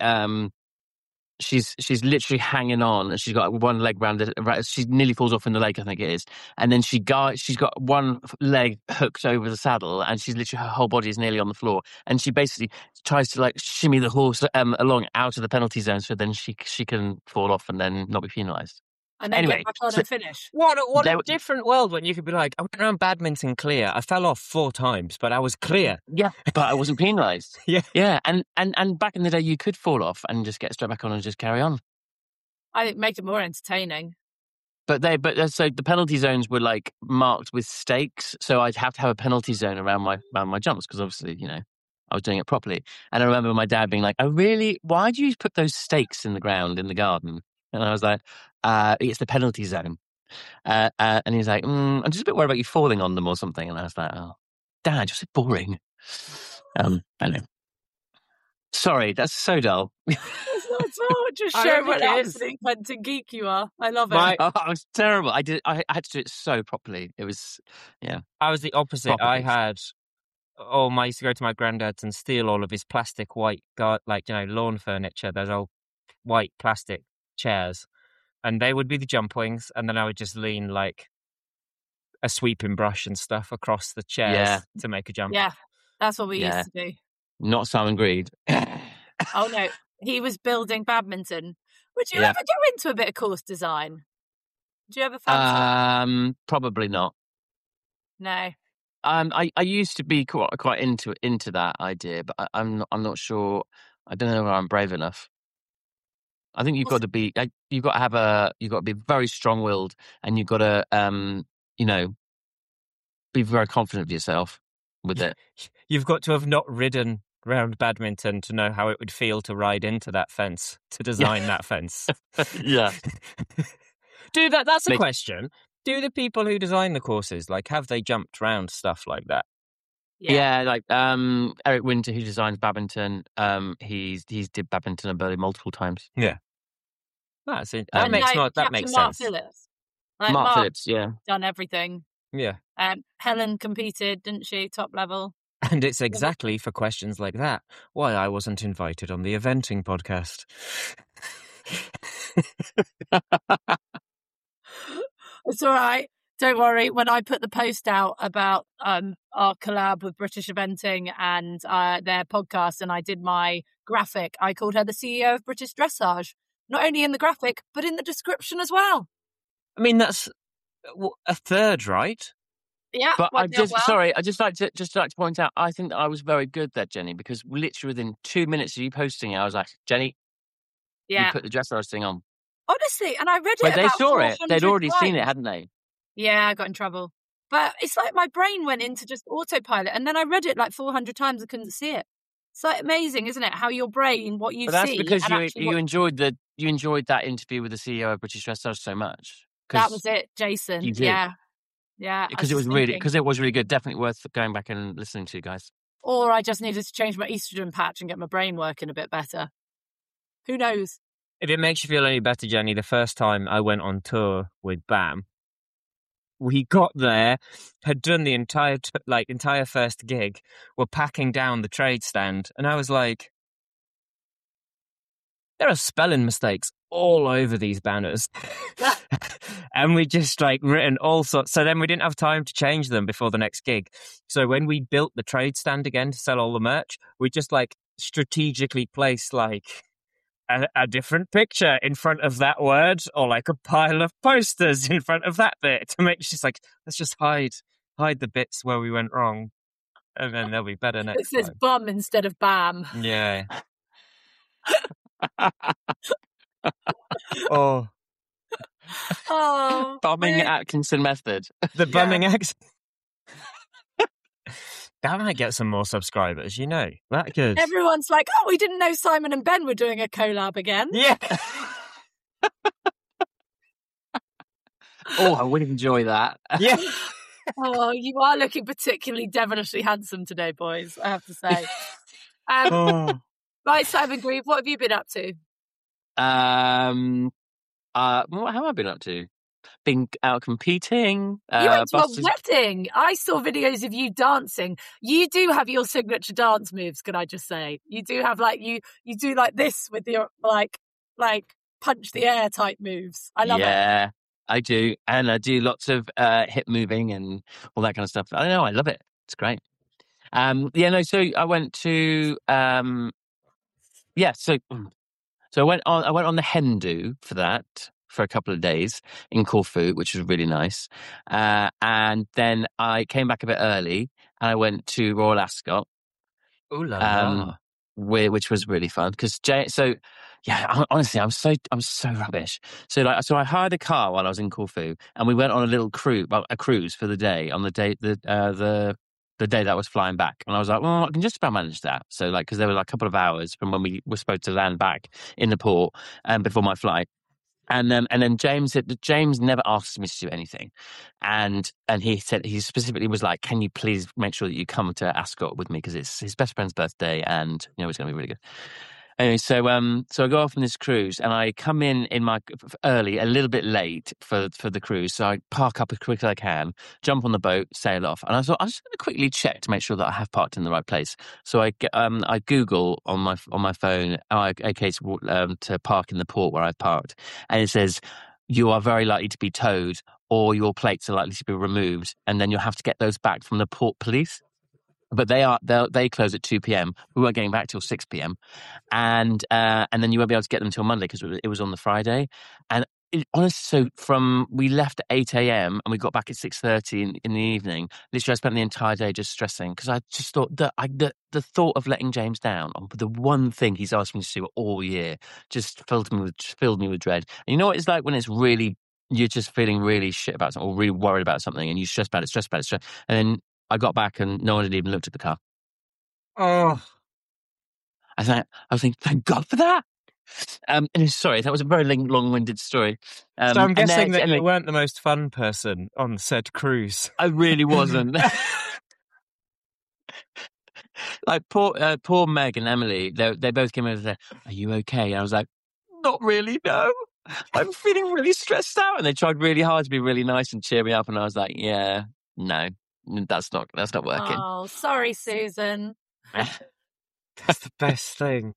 S2: literally hanging on, and she's got one leg she nearly falls off in the lake, I think it is, and then she's got one leg hooked over the saddle, and she's literally, her whole body is nearly on the floor, and she basically tries to shimmy the horse along out of the penalty zone, so then she can fall off and then not be penalised.
S1: And then get back on and finish.
S3: What a different world when you could be like, I went around badminton clear. I fell off 4 times, but I was clear.
S2: Yeah, but I wasn't penalised.
S3: Yeah.
S2: Yeah, and back in the day, you could fall off and just get straight back on and just carry on.
S1: I think it makes it more entertaining.
S2: So the penalty zones were marked with stakes, so I'd have to have a penalty zone around my jumps, because obviously, I was doing it properly. And I remember my dad being like, "Oh, really? Why do you put those stakes in the ground in the garden?" And I was like, "It's the penalty zone." And he was like, "I'm just a bit worried about you falling on them or something." And I was like, "Oh, Dad, you're so boring." I know. Sorry, that's so dull.
S1: It's not at all. Just show what an absolute cunt geek you are. I love it.
S2: Oh, I was terrible. I had to do it so properly. It was, yeah.
S3: I was the opposite. I used to go to my granddad's and steal all of his plastic white lawn furniture, those old white plastic chairs, and they would be the jump wings, and then I would just lean like a sweeping brush and stuff across the chairs to make a jump.
S1: Yeah, that's what we used to do.
S2: Not Simon Greed.
S1: Oh no, he was building badminton. Would you ever go into a bit of course design? Do you ever fancy?
S2: Probably not.
S1: No.
S2: I used to be quite into that idea, but I'm not sure. I don't know if I'm brave enough. I think you've got to be very strong-willed, and you've got to be very confident of yourself with it.
S3: You've got to have not ridden round badminton to know how it would feel to ride into that fence, to design that fence.
S2: Yeah.
S3: That's a question. Do the people who design the courses, like, have they jumped round stuff like that?
S2: Yeah, like Eric Winter, who designs badminton, he's did badminton in Berlin multiple times.
S3: Yeah. That makes
S1: Mark
S3: sense.
S1: Phillips.
S2: Mark Phillips, yeah.
S1: Done everything.
S3: Yeah.
S1: Helen competed, didn't she? Top level.
S3: And it's exactly for questions like that why I wasn't invited on the eventing podcast.
S1: It's all right. Don't worry. When I put the post out about our collab with British Eventing and their podcast, and I did my graphic, I called her the CEO of British Dressage. Not only in the graphic, but in the description as well.
S3: I mean, that's a third, right?
S1: Yeah.
S2: But I'd just like to point out, I think that I was very good there, Jenny, because literally within 2 minutes of you posting it, I was like, Jenny, you put the dressage thing on.
S1: Honestly, and I read it.
S2: But they saw it.
S1: 400
S2: They'd already
S1: times.
S2: seen it, hadn't they?
S1: Yeah, I got in trouble. But it's like my brain went into just autopilot, and then I read it like 400 times and couldn't see it. It's like amazing, isn't it? How your brain, what you see.
S2: But that's because you enjoyed that interview with the CEO of British Dressage so much.
S1: That was it, Jason.
S2: You did.
S1: Yeah.
S2: Because it was really good. Definitely worth going back and listening to, guys.
S1: Or I just needed to change my estrogen patch and get my brain working a bit better. Who knows?
S3: If it makes you feel any better, Jenny, the first time I went on tour with BAM, we got there, had done the entire first gig, were packing down the trade stand, and I was like, there are spelling mistakes all over these banners. And we just written all sorts. So then we didn't have time to change them before the next gig. So when we built the trade stand again to sell all the merch, we just strategically placed a different picture in front of that word, or a pile of posters in front of that bit to make just let's just hide the bits where we went wrong, and then they'll be better next time.
S1: It says bum instead of BAM.
S3: Yeah. Oh,
S2: Bumming Atkinson method.
S3: The bumming accent. That might get some more subscribers, That good.
S1: Everyone's like, oh, we didn't know Simon and Ben were doing a collab again.
S3: Yeah.
S2: Oh, I would enjoy that.
S3: Yeah.
S1: Oh, you are looking particularly devilishly handsome today, boys, I have to say. Right, Simon Grieve, what have you been up to?
S2: What have I been up to? Been out competing.
S1: You went to a wedding. I saw videos of you dancing. You do have your signature dance moves, can I just say? You do have you do this with your like punch the air type moves. I love it.
S2: Yeah, I do. And I do lots of hip moving and all that kind of stuff. I don't know, I love it. It's great. So I went to so I went on the hen do for that for a couple of days in Corfu, which was really nice. And then I came back a bit early and I went to Royal Ascot.
S3: Ooh la la.
S2: Which was really fun because honestly, I'm so rubbish. So I hired a car while I was in Corfu and we went on a little cruise for the day on the day the day that I was flying back. And I was like, well, I can just about manage that. So because there was a couple of hours from when we were supposed to land back in the port before my flight. And then James said that James never asks me to do anything. And he said, he specifically was like, can you please make sure that you come to Ascot with me? Because it's his best friend's birthday and, it's going to be really good. Anyway, so I go off on this cruise and I come in my early, a little bit late for the cruise. So I park up as quick as I can, jump on the boat, sail off. And I thought, I'm just going to quickly check to make sure that I have parked in the right place. So I Google on my phone, to park in the port where I've parked. And it says, you are very likely to be towed, or your plates are likely to be removed, and then you'll have to get those back from the port police. But they close at 2 p.m. We weren't getting back till 6 p.m. And then you won't be able to get them till Monday because it was on the Friday. And honestly, we left at 8 a.m. and we got back at 6:30 in the evening. Literally, I spent the entire day just stressing because I just thought that the thought of letting James down on the one thing he's asked me to do all year just filled me with dread. And you know what it's like when it's really, you're just feeling really shit about something or really worried about something, and you stress about it, and then I got back and no one had even looked at the car.
S3: Oh,
S2: I was thinking, thank God for that. And sorry, that was a very long-winded story.
S3: so I'm guessing that you weren't the most fun person on said cruise.
S2: I really wasn't. Like poor Meg and Emily, they both came over and said, "Are you okay?" And I was like, "Not really, no. I'm feeling really stressed out." And they tried really hard to be really nice and cheer me up, and I was like, "Yeah, no, that's not working."
S1: Oh, sorry, Susan.
S3: That's the best thing.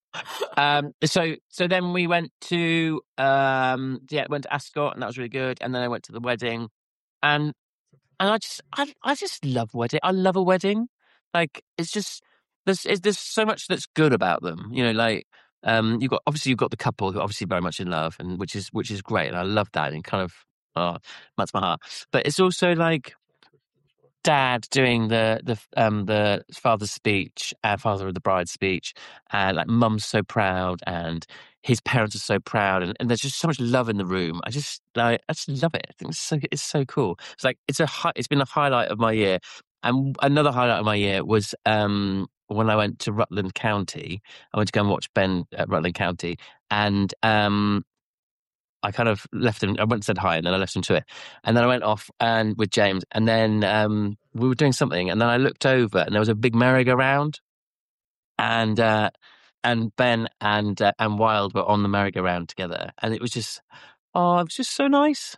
S2: So then we went to Ascot, and that was really good. And then I went to the wedding, and I just love wedding. I love a wedding. Like, it's just there's so much that's good about them. You know, like you've got the couple who are obviously very much in love, and which is great, and I love that, and kind of melts my heart. But it's also like Dad doing the father's speech, father of the bride's speech, and like Mum's so proud, and his parents are so proud, and there's just so much love in the room. I just love it. I think it's so cool. It's like it's been a highlight of my year, and another highlight of my year was when I went to Rutland County. I went to go and watch Ben at Rutland County, and I kind of left him. I went and said hi, and then I left him to it. And then I went off with James, and then we were doing something, and then I looked over, and there was a big merry-go-round, and Ben and Wild were on the merry-go-round together, and it was just so nice.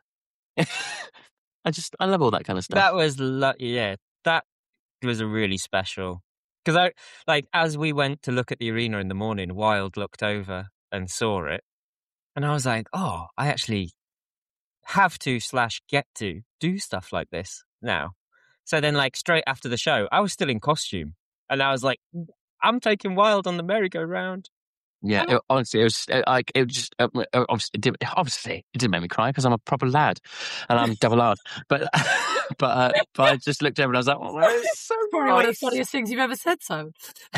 S2: I love all that kind of stuff.
S3: That was that was a really special, because as we went to look at the arena in the morning, Wild looked over and saw it. And I was like, oh, I actually have to / get to do stuff like this now. So then, like, straight after the show, I was still in costume. And I was like, I'm taking Wild on the merry-go-round.
S2: Yeah, honestly, it was like, it just, obviously, it didn't make me cry because I'm a proper lad and I'm double hard. But I just looked over and I was like, oh, that is so
S1: Probably one of the funniest things you've ever said, Simon.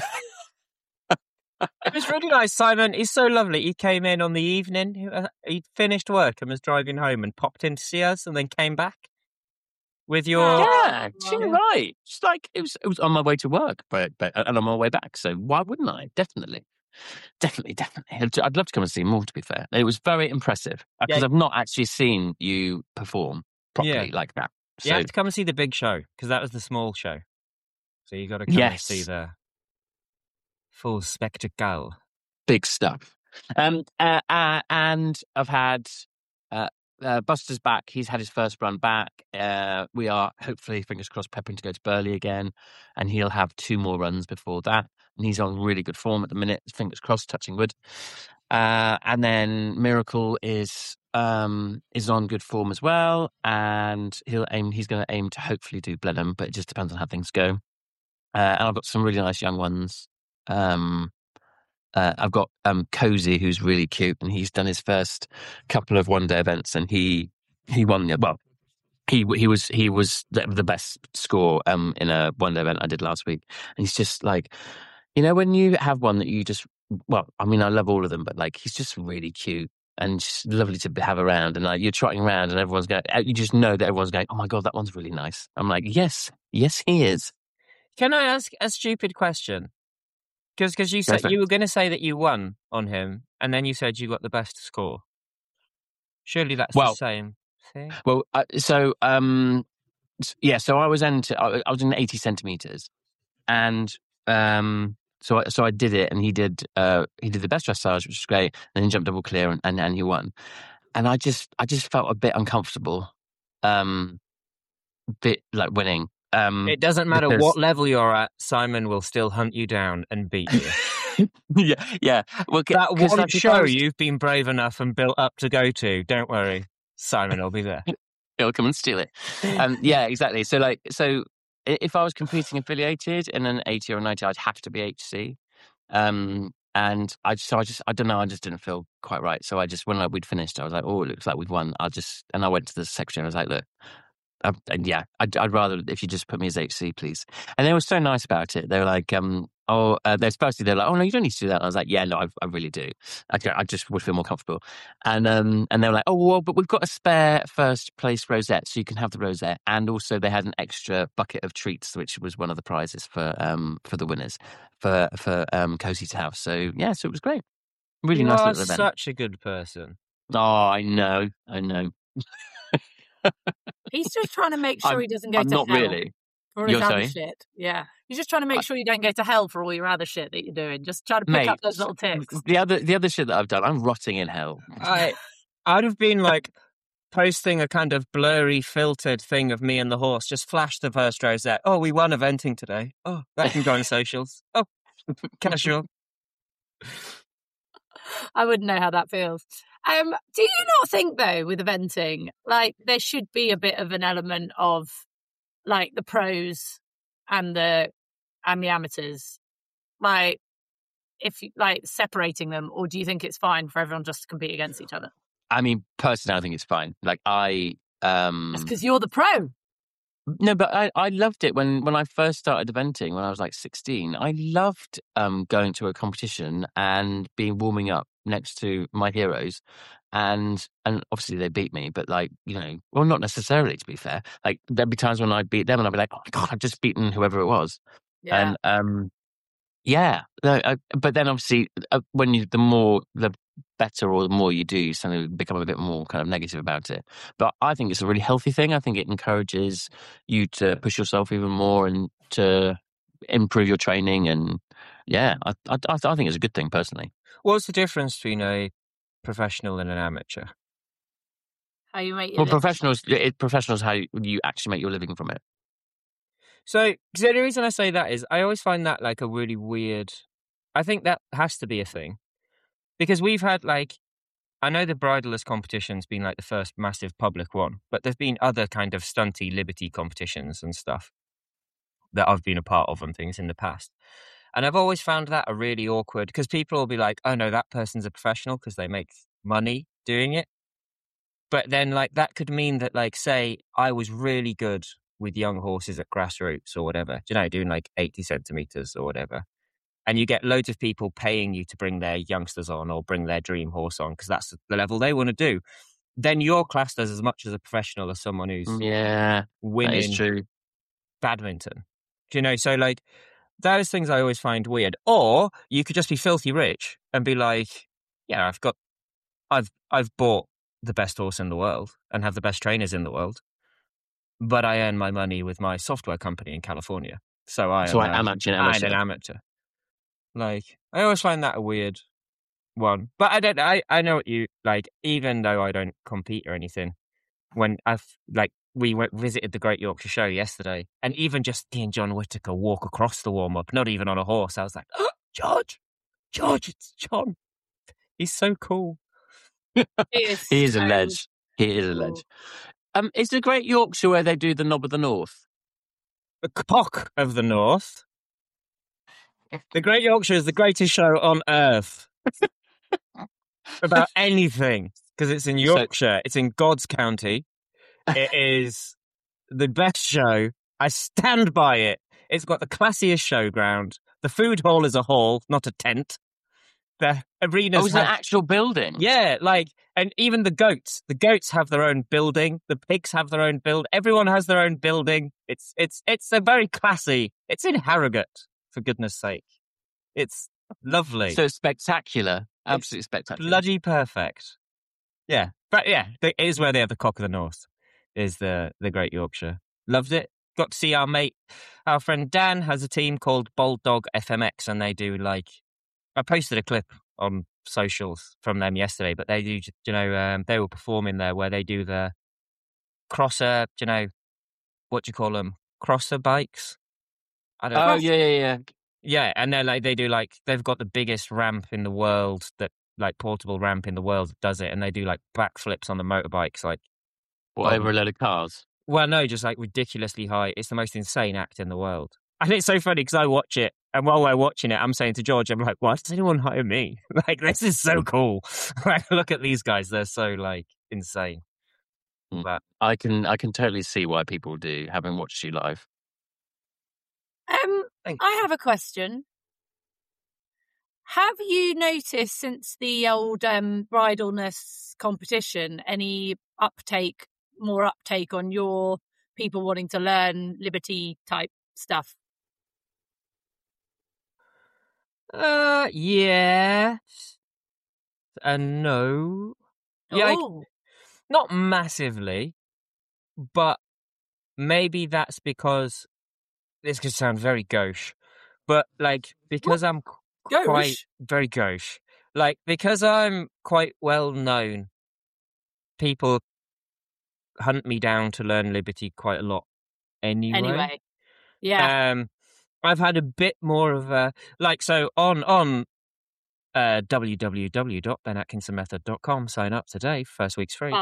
S3: It was really nice, Simon. He's so lovely. He came in on the evening. He'd finished work and was driving home and popped in to see us, and then came back with your.
S2: Yeah, you're right. It's like it was on my way to work, but and on my way back. So why wouldn't I? Definitely. I'd love to come and see more. To be fair, it was very impressive because I've not actually seen you perform properly like that. So
S3: you have to come and see the big show because that was the small show. So you got to come and see the full spectacle.
S2: Big stuff. And I've had Buster's back. He's had his first run back. We are hopefully, fingers crossed, prepping to go to Burley again, and he'll have 2 more runs before that. And he's on really good form at the minute. Fingers crossed, touching wood. And then Miracle is on good form as well, and he's going to aim to hopefully do Blenheim, but it just depends on how things go. And I've got some really nice young ones. I've got Cozy, who's really cute, and he's done his first couple of one-day events, and he won. Well, he was the best score in a one-day event I did last week, and he's just like, you know, when you have one that you just, well, I mean, I love all of them, but like, he's just really cute and just lovely to have around, and like, you're trotting around and everyone's going, you just know that everyone's going, oh my God, that one's really nice. I'm like, yes he is.
S3: Can I ask a stupid question? Because you said you were going to say that you won on him, and then you said you got the best score. Surely that's the same thing.
S2: Well, so I was in 80 centimeters, and so I did it, and he did the best dressage, which was great, and then jumped double clear, and he won. And I just felt a bit uncomfortable, bit like winning.
S3: It doesn't matter what level you're at, Simon will still hunt you down and beat you.
S2: yeah. Well,
S3: That
S2: because
S3: one
S2: like, if I
S3: show
S2: was-
S3: you've been brave enough and built up to go to, don't worry, Simon will be there.
S2: he'll come and steal it. Yeah, exactly. So if I was competing affiliated in an 80 or a 90, I'd have to be HC. And I don't know, I just didn't feel quite right. So when we'd finished, I was like, oh, it looks like we've won. And I went to the secretary and I was like, look, I'd rather if you just put me as HC, please. And they were so nice about it. They were like, they're like, oh no, you don't need to do that. And I was like, yeah, no, I really do. I just would feel more comfortable. And they were like, oh well, but we've got a spare first place rosette, so you can have the rosette. And also they had an extra bucket of treats, which was one of the prizes for the winners for Cozy to have. So yeah, so it was great. Really
S3: You
S2: nice
S3: are
S2: little event.
S3: such a good person.
S2: Oh, I know.
S1: He's just trying to make sure he doesn't go
S2: I'm
S1: to
S2: not
S1: hell
S2: really.
S1: for his
S2: You're
S1: other
S2: sorry?
S1: shit. Yeah. He's just trying to make sure you don't go to hell for all your other shit that you're doing. Just try to pick up those little tips.
S2: The other shit that I've done, I'm rotting in hell.
S3: I'd have been like posting a kind of blurry filtered thing of me and the horse, just flash the first rosette. Oh, we won eventing today. Oh, that can go on socials. Oh, casual.
S1: I wouldn't know how that feels. Do you not think though, with eventing, like there should be a bit of an element of like the pros and the amateurs, like if you like separating them, or do you think it's fine for everyone just to compete against each other?
S2: I mean, personally, I think it's fine. Like
S1: That's because you're the pro.
S2: No, but I loved it when I first started eventing when I was like 16. I loved going to a competition and warming up next to my heroes, and obviously they beat me, but like, you know, well, not necessarily, to be fair. Like there'd be times when I'd beat them and I'd be like, oh my God, I've just beaten whoever it was.
S1: Yeah.
S2: And yeah, no, but then obviously when the better or the more you do, you suddenly become a bit more kind of negative about it. But I think it's a really healthy thing. I think it encourages you to push yourself even more and to improve your training. And yeah, I think it's a good thing personally.
S3: What's the difference between a professional and an amateur?
S1: How you make your
S2: Well,
S1: living.
S2: professionals, how you actually make your living from it.
S3: So, 'cause the only reason I say that is I always find that like a really weird. I think that has to be a thing because we've had like, I know the bridleless competition's been like the first massive public one, but there've been other kind of stunty liberty competitions and stuff that I've been a part of and things in the past. And I've always found that a really awkward, because people will be like, oh no, that person's a professional because they make money doing it. But then like that could mean that like, say I was really good with young horses at grassroots or whatever, you know, doing like 80 centimeters or whatever. And you get loads of people paying you to bring their youngsters on or bring their dream horse on because that's the level they want to do. Then you're classed as much as a professional as someone who's
S2: Yeah,
S3: winning
S2: that is true.
S3: badminton. Do you know? So like those things I always find weird. Or you could just be filthy rich and be like, yeah, I've bought the best horse in the world and have the best trainers in the world, but I earn my money with my software company in California. So I am
S2: amateur.
S3: an amateur. Like, I always find that a weird one. But I know what you, like, even though I don't compete or anything, when we visited the Great Yorkshire Show yesterday, and even just seeing John Whittaker walk across the warm-up, not even on a horse, I was like, oh, George, it's John. He's so cool.
S2: He is a ledge. He is a ledge. Is the Great Yorkshire where they do the Knob of the North?
S3: The Cock of the North. The Great Yorkshire is the greatest show on earth about anything because it's in Yorkshire. It's in God's County. It is the best show. I stand by it. It's got the classiest showground. The food hall is a hall, not a tent. The arenas.
S2: Oh, it's an actual building.
S3: Yeah, like, and even the goats. The goats have their own building. The pigs have their own build. Everyone has their own building. It's a very classy. It's in Harrogate, for goodness sake. It's lovely.
S2: So it's spectacular. Absolutely spectacular.
S3: Bloody perfect. Yeah. But yeah, it is where they have the Cock of the North, is the Great Yorkshire. Loved it. Got to see our friend Dan has a team called Bold Dog FMX, and they do like, I posted a clip on socials from them yesterday, but they do, you know, they were performing there where they do the crosser, you know, what do you call them? Crosser bikes? I don't know.
S2: Oh, yeah.
S3: Yeah, and then like they do like they've got the biggest ramp in the world that like portable ramp in the world that does it, and they do like backflips on the motorbikes, like
S2: over a load of cars.
S3: well, no, just like ridiculously high. It's the most insane act in the world, and it's so funny because I watch it, and while we're watching it, I'm saying to George, I'm like, why does anyone hire me? Like this is so cool. Like look at these guys, they're so like insane. But
S2: I can totally see why people do, having watched you live.
S1: I have a question. Have you noticed since the old bridalness competition any more uptake on your people wanting to learn Liberty type stuff?
S3: Yes and no. Yeah, like, not massively, but maybe that's because this could sound very gauche, but like because I'm quite very gauche, like because I'm quite well known, people hunt me down to learn Liberty quite a lot. Anyway,
S1: yeah.
S3: I've had a bit more of a like so on www.benatkinsonmethod.com. Sign up today. First week's free.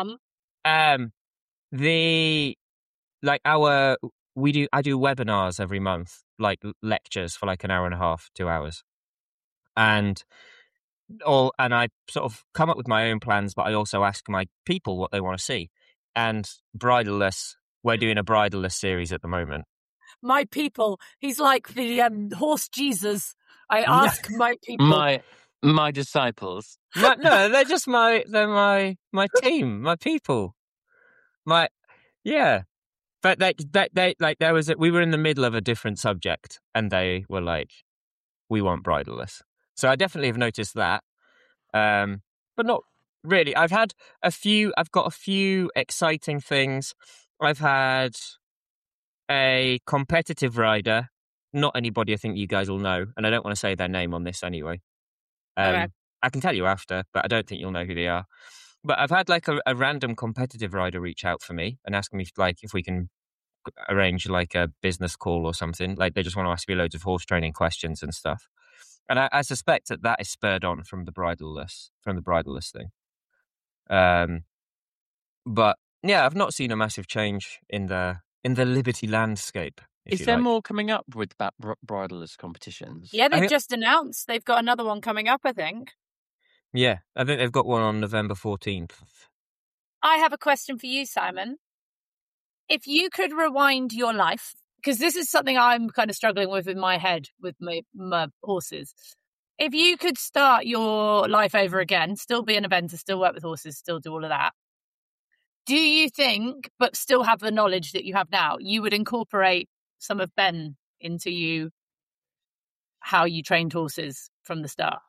S3: I do webinars every month, like lectures for like an hour and a half, 2 hours. And I sort of come up with my own plans, but I also ask my people what they want to see. And Bridalless, we're doing a Bridalless series at the moment.
S1: My people, he's like the horse Jesus. I ask my people.
S2: My disciples.
S3: No, they're just my team, my people. Yeah. But they like we were in the middle of a different subject, and they were like, "We want Bridalless." So I definitely have noticed that, but not really. I've got a few exciting things. I've had a competitive rider, not anybody I think you guys will know, and I don't want to say their name on this anyway.
S1: Okay.
S3: I can tell you after, but I don't think you'll know who they are. But I've had like a random competitive rider reach out for me and ask me if we can arrange like a business call or something. Like they just want to ask me loads of horse training questions and stuff. And I suspect that is spurred on from the bridalless thing. But yeah, I've not seen a massive change in the Liberty landscape.
S2: Is there more coming up with bridalless competitions?
S1: Yeah, they've just announced they've got another one coming up, I think.
S3: Yeah, I think they've got one on November 14th.
S1: I have a question for you, Simon. If you could rewind your life, because this is something I'm kind of struggling with in my head with my horses. If you could start your life over again, still be an eventer, still work with horses, still do all of that, do you think, but still have the knowledge that you have now, you would incorporate some of Ben into how you trained horses from the start?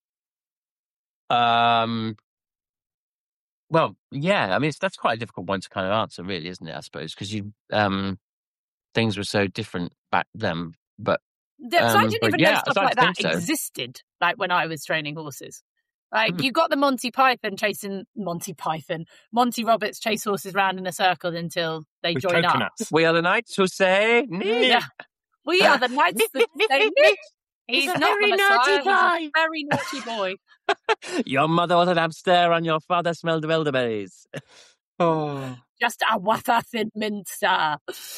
S2: Well, yeah. I mean, that's quite a difficult one to kind of answer, really, isn't it? I suppose because things were so different back then. But
S1: I didn't even know stuff like that existed. Like when I was training horses, like you got the Monty Roberts chase horses round in a circle until they join up.
S2: We are the knights who say,
S1: yeah. We are the knights that say, he's not very naughty boy. He's a very naughty boy.
S2: Your mother was an hamster and your father smelled of elderberries.
S3: Oh,
S1: just a Wafath in Minster.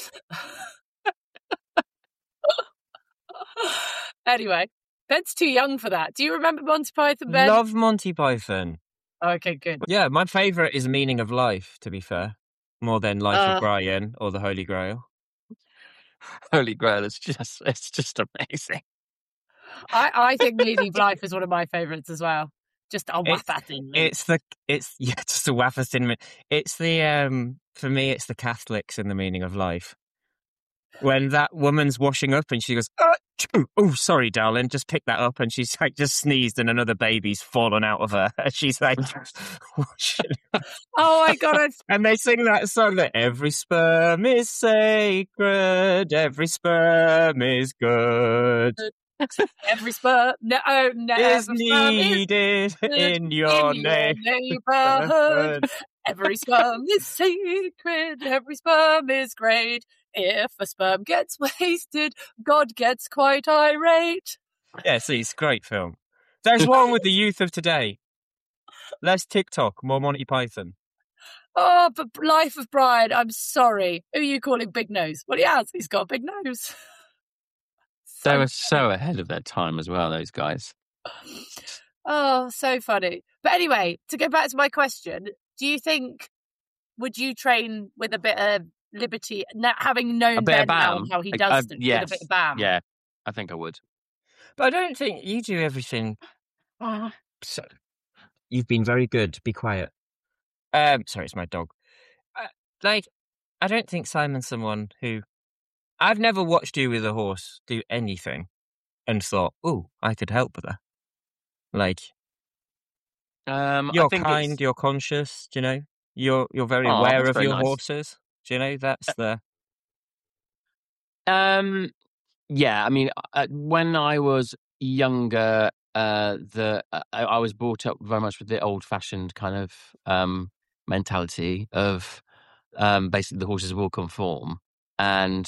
S1: Anyway, Ben's too young for that. Do you remember Monty Python, Ben?
S3: Love Monty Python.
S1: Okay, good.
S3: Yeah, my favourite is Meaning of Life, to be fair. More than Life of Brian or the Holy Grail.
S2: Holy Grail is just amazing.
S1: I think Meaning of Life is one of my favourites as well. Just a Wafath in Minster.
S3: Just a Wafath in Minster. It's the for me it's the Catholics in the Meaning of Life. When that woman's washing up and she goes, oh, sorry, darling, just pick that up. And she's like, just sneezed and another baby's fallen out of her. And she's like,
S1: oh my God.
S3: And they sing that song that every sperm is sacred, every sperm is good.
S1: Every sperm
S3: is needed in your
S1: neighborhood. Every sperm is sacred, every sperm is great. if a sperm gets wasted, God gets quite irate.
S3: Yeah, see, it's a great film. There's wrong with the youth of today. Less TikTok, more Monty Python.
S1: Oh, but Life of Brian, I'm sorry. Who are you calling Big Nose? Well, he has. He's got a big nose.
S2: They were so ahead of their time as well, those guys.
S1: Oh, so funny. But anyway, to go back to my question, do you think, would you train with a bit of liberty, having known Ben now and how he does things,
S2: yes.
S1: with a bit of bam?
S2: Yeah, I think I would.
S3: But I don't think you do everything. So, you've been very good. Be quiet. Sorry, it's my dog. I don't think Simon's someone who... I've never watched you with a horse do anything and thought, "Oh, I could help with that." Like, you're kind, you're conscious. Do you know? You're very aware of your horses. Do you know? That's the...
S2: Yeah, I mean, when I was younger, I was brought up very much with the old-fashioned kind of mentality of basically the horses will conform, and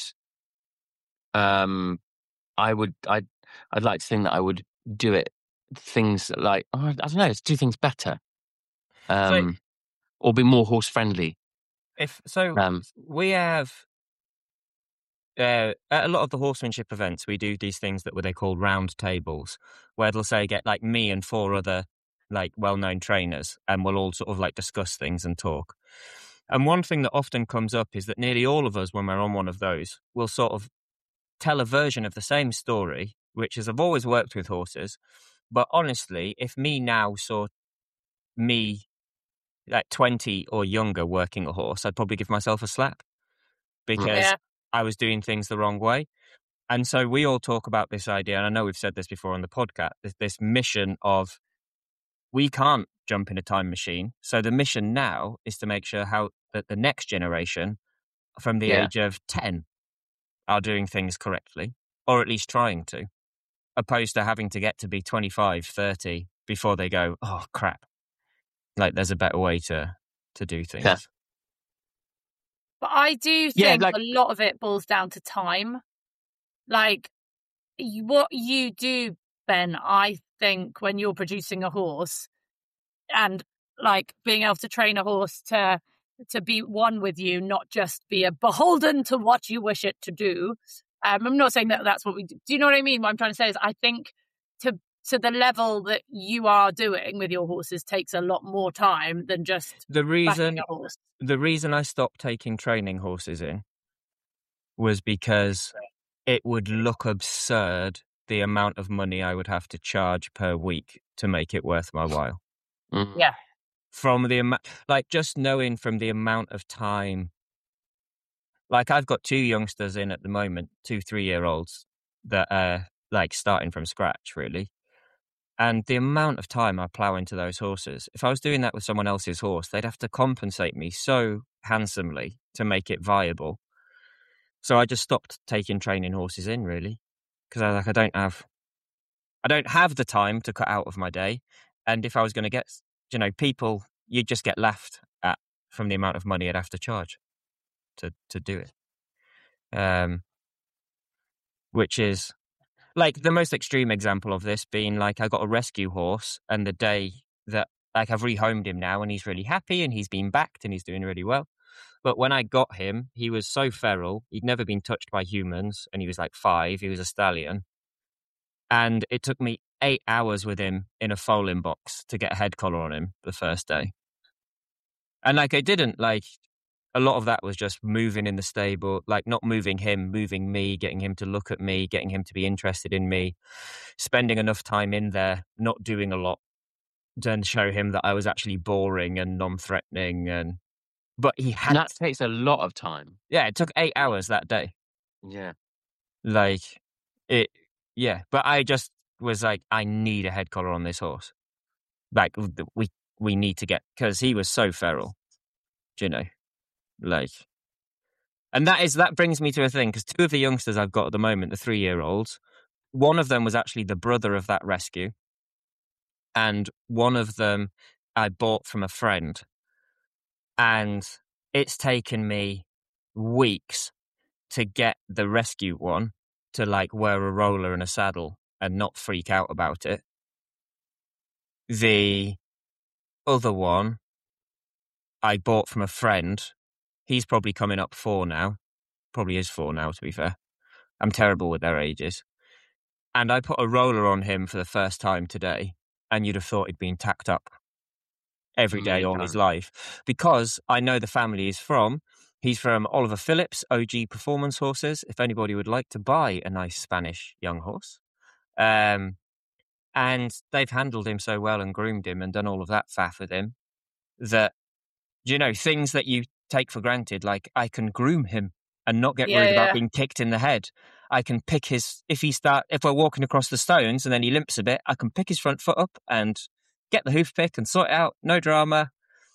S2: I'd like to think that I would do things like, I don't know, do things better, or be more horse friendly.
S3: We have at a lot of the horsemanship events, we do these things that they call round tables, where they'll say get like me and 4 other like well-known trainers, and we'll all sort of like discuss things and talk. And one thing that often comes up is that nearly all of us, when we're on one of those, will sort of tell a version of the same story, which is I've always worked with horses, but honestly, if me now saw me like 20 or younger working a horse, I'd probably give myself a slap because I was doing things the wrong way. And so we all talk about this idea, and I know we've said this before on the podcast, this mission of we can't jump in a time machine. So the mission now is to make sure that the next generation from the age of 10 are doing things correctly, or at least trying to, opposed to having to get to be 25, 30 before they go, oh, crap. Like, there's a better way to do things. Yeah.
S1: But I do think a lot of it boils down to time. Like, what you do, Ben, I think, when you're producing a horse and, like, being able to train a horse to be one with you, not just be a beholden to what you wish it to do. I'm not saying that that's what we do. Do you know what I mean? What I'm trying to say is I think to the level that you are doing with your horses takes a lot more time than just backing a horse.
S3: The reason I stopped taking training horses in was because it would look absurd the amount of money I would have to charge per week to make it worth my while.
S1: Yeah.
S3: From the amount, like just knowing from the amount of time, like I've got 2 youngsters in at the moment, 2 3-year-olds that are like starting from scratch, really. And the amount of time I plow into those horses, if I was doing that with someone else's horse, they'd have to compensate me so handsomely to make it viable. So I just stopped taking training horses in, really, because I was like, I don't have the time to cut out of my day. And if I was going to get, people, you'd just get laughed at from the amount of money I'd have to charge to do it. Which is like the most extreme example of this being like I got a rescue horse, and the day that like I've rehomed him now and he's really happy and he's been backed and he's doing really well. But when I got him, he was so feral. He'd never been touched by humans, and he was like 5. He was a stallion. And it took me 8 hours with him in a foaling box to get a head collar on him the first day. And like I didn't like... A lot of that was just moving in the stable, like not moving him, moving me, getting him to look at me, getting him to be interested in me, spending enough time in there, not doing a lot, to show him that I was actually boring and non-threatening. But he had...
S2: And that takes a lot of time.
S3: Yeah, it took 8 hours that day.
S2: Yeah.
S3: Like, yeah. But I just was like, I need a head collar on this horse. Like, we need to get... Because he was so feral, Like, and that brings me to a thing, because 2 of the youngsters I've got at the moment, the 3-year-olds, one of them was actually the brother of that rescue, and one of them I bought from a friend, and it's taken me weeks to get the rescue one to like wear a roller and a saddle and not freak out about it. The other one I bought from a friend. He's probably coming up 4 now. Probably is 4 now, to be fair. I'm terrible with their ages. And I put a roller on him for the first time today, and you'd have thought he'd been tacked up every day all his life. Because I know the family he's from Oliver Phillips, OG Performance Horses, if anybody would like to buy a nice Spanish young horse. And they've handled him so well and groomed him and done all of that faff with him that, things that you take for granted, like I can groom him and not get worried about being kicked in the head. I can pick if we're walking across the stones and then he limps a bit, I can pick his front foot up and get the hoof pick and sort it out. No drama.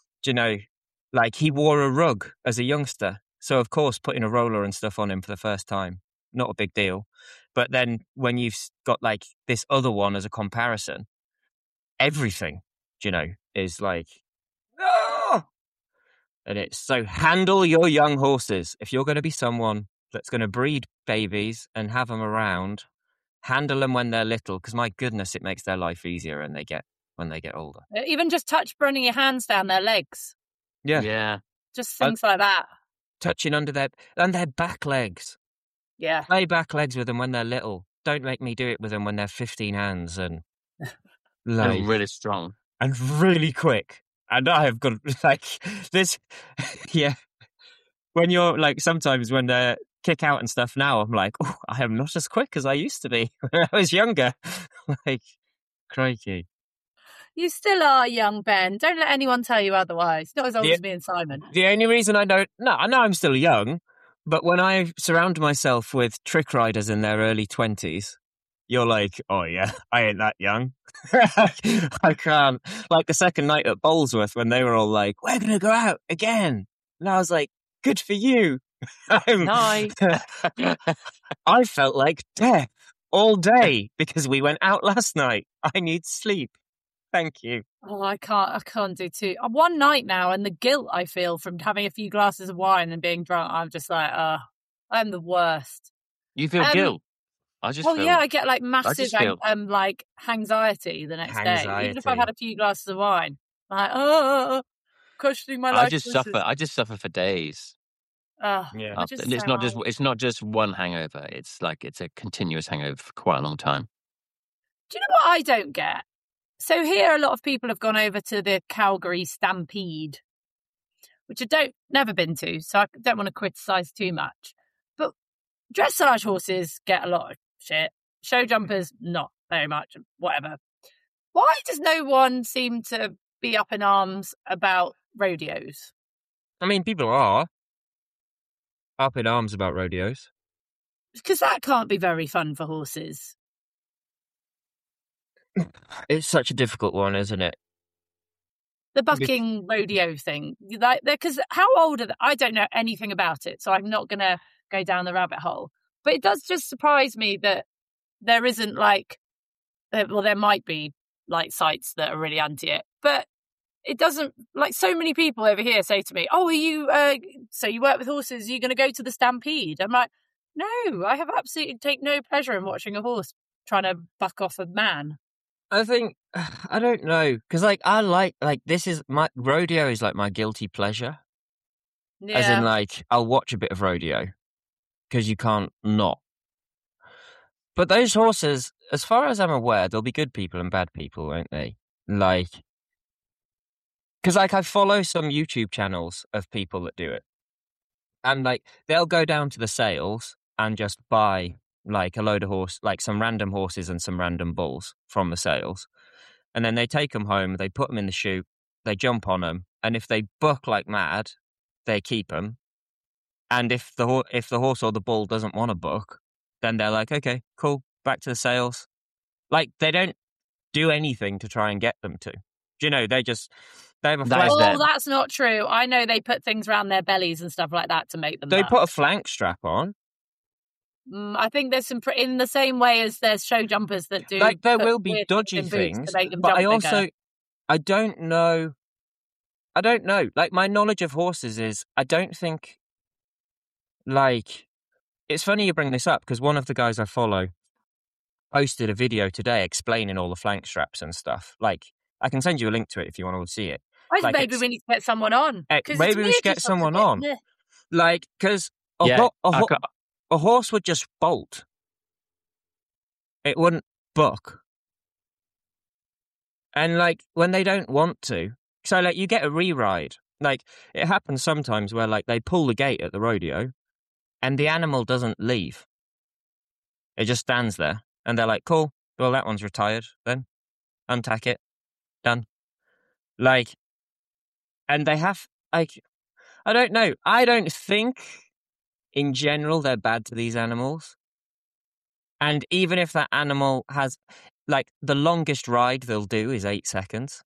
S3: Like he wore a rug as a youngster. So of course, putting a roller and stuff on him for the first time, not a big deal. But then when you've got like this other one as a comparison, everything, is like, no! And it's so handle your young horses. If you're going to be someone that's going to breed babies and have them around, handle them when they're little, because my goodness, it makes their life easier when they get older.
S1: Even just running your hands down their legs.
S2: Yeah.
S1: Just things like that.
S3: Touching under their back legs.
S1: Yeah.
S3: Play back legs with them when they're little. Don't make me do it with them when they're 15 hands and
S2: They're really strong.
S3: And really quick. And I have got like this, yeah. When you're like, sometimes when they kick out and stuff now, I'm like, oh, I am not as quick as I used to be when I was younger. Like, crikey.
S1: You still are young, Ben. Don't let anyone tell you otherwise. Not as old as me and Simon.
S3: The only reason I know I'm still young, but when I surround myself with trick riders in their early 20s, you're like, oh yeah, I ain't that young. I can't. Like the second night at Bolesworth when they were all like, we're going to go out again. And I was like, good for you.
S2: Nice.
S3: I felt like death all day because we went out last night. I need sleep. Thank you.
S1: Oh, I can't do two. One night now, and the guilt I feel from having a few glasses of wine and being drunk, I'm just like, I'm the worst.
S2: You feel guilt? I
S1: get like massive like anxiety the next day, even if I've had a few glasses of wine. I'm like, questioning my life.
S2: I just suffer for days.
S3: Yeah,
S2: and it's not just one hangover. It's a continuous hangover for quite a long time.
S1: Do you know what I don't get? So here, a lot of people have gone over to the Calgary Stampede, which never been to, so I don't want to criticise too much. But dressage horses get a lot of shit. Show jumpers, not very much, whatever. Why does no one seem to be up in arms about rodeos?
S3: I mean, people are up in arms about rodeos.
S1: Because that can't be very fun for horses.
S3: It's such a difficult one, isn't it?
S1: The bucking rodeo thing. Because how old are they? I don't know anything about it, so I'm not going to go down the rabbit hole. But it does just surprise me that there isn't there might be like sites that are really anti it, but it doesn't, like so many people over here say to me, oh, are you, so you work with horses, are you going to go to the Stampede? I'm like, no, I have absolutely take no pleasure in watching a horse trying to buck off a man.
S3: I think, I don't know, because this is rodeo is like my guilty pleasure.
S1: Yeah.
S3: As in like, I'll watch a bit of rodeo because you can't not. But those horses, as far as I'm aware, there'll be good people and bad people, won't they? Like, because like I follow some YouTube channels of people that do it. And like, they'll go down to the sales and just buy like a load of some random horses and some random bulls from the sales. And then they take them home, they put them in the chute, they jump on them. And if they buck like mad, they keep them. And if the horse or the bull doesn't want to buck, then they're like, okay, cool, back to the sales. Like, they don't do anything to try and get them to. Do you know, they have a flank.
S1: Oh, that's not true. I know they put things around their bellies and stuff like that to make them
S3: They put a flank strap on.
S1: I think there's some in the same way as there's show jumpers that do.
S3: Like, there will be dodgy things, but I don't know. Like, my knowledge of horses is, I don't think, like, it's funny you bring this up because one of the guys I follow posted a video today explaining all the flank straps and stuff. Like, I can send you a link to it if you want to see it.
S1: Like maybe we need to get someone on.
S3: Maybe we should get someone on. Like, because a horse would just bolt. It wouldn't buck. And, like, when they don't want to, so, like, you get a re-ride. Like, it happens sometimes where, like, they pull the gate at the rodeo and the animal doesn't leave. It just stands there. And they're like, cool, well, that one's retired then. Untack it. Done. Like, and they have, like, I don't know. I don't think, in general, they're bad to these animals. And even if that animal has, like, the longest ride they'll do is 8 seconds.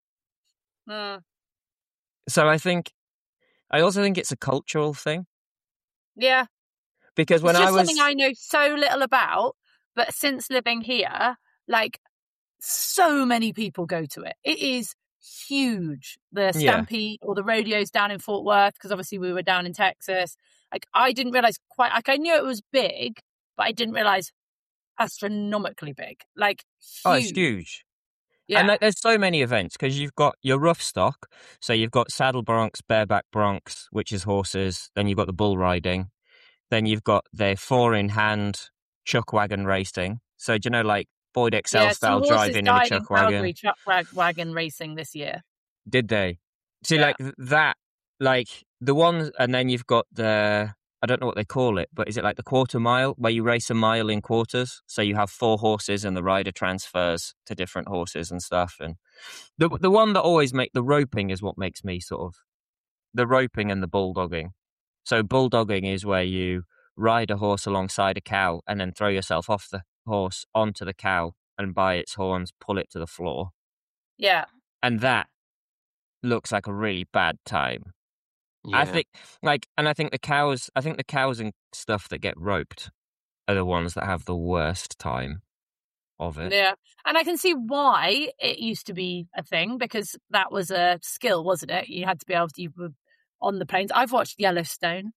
S3: So I also think it's a cultural thing.
S1: Yeah.
S3: Because when
S1: it's something I know so little about, but since living here, like, so many people go to it. It is huge. The Stampede or the rodeos down in Fort Worth, because obviously we were down in Texas. Like, I didn't realize quite, like, I knew it was big, but I didn't realize astronomically big. Like, huge.
S3: Oh, it's huge.
S1: Yeah.
S3: And there's so many events because you've got your rough stock. So you've got saddle broncs, bareback broncs, which is horses. Then you've got the bull riding. Then you've got the 4-in-hand chuck wagon racing. So, do you know, like Boyd XL style driving in a chuck wagon?
S1: Chuck wagon racing this year.
S3: Did they? See, like that, like the ones, and then you've got the, I don't know what they call it, but is it like the quarter mile where you race a mile in quarters? So you have 4 horses and the rider transfers to different horses and stuff. And the one that always the roping is what makes me sort of, the roping and the bulldogging. So bulldogging is where you ride a horse alongside a cow and then throw yourself off the horse onto the cow and by its horns pull it to the floor.
S1: Yeah.
S3: And that looks like a really bad time.
S2: Yeah.
S3: I think, like, and I think the cows and stuff that get roped are the ones that have the worst time of it.
S1: Yeah. And I can see why it used to be a thing, because that was a skill, wasn't it? You had to be able to, you were on the plains. I've watched Yellowstone.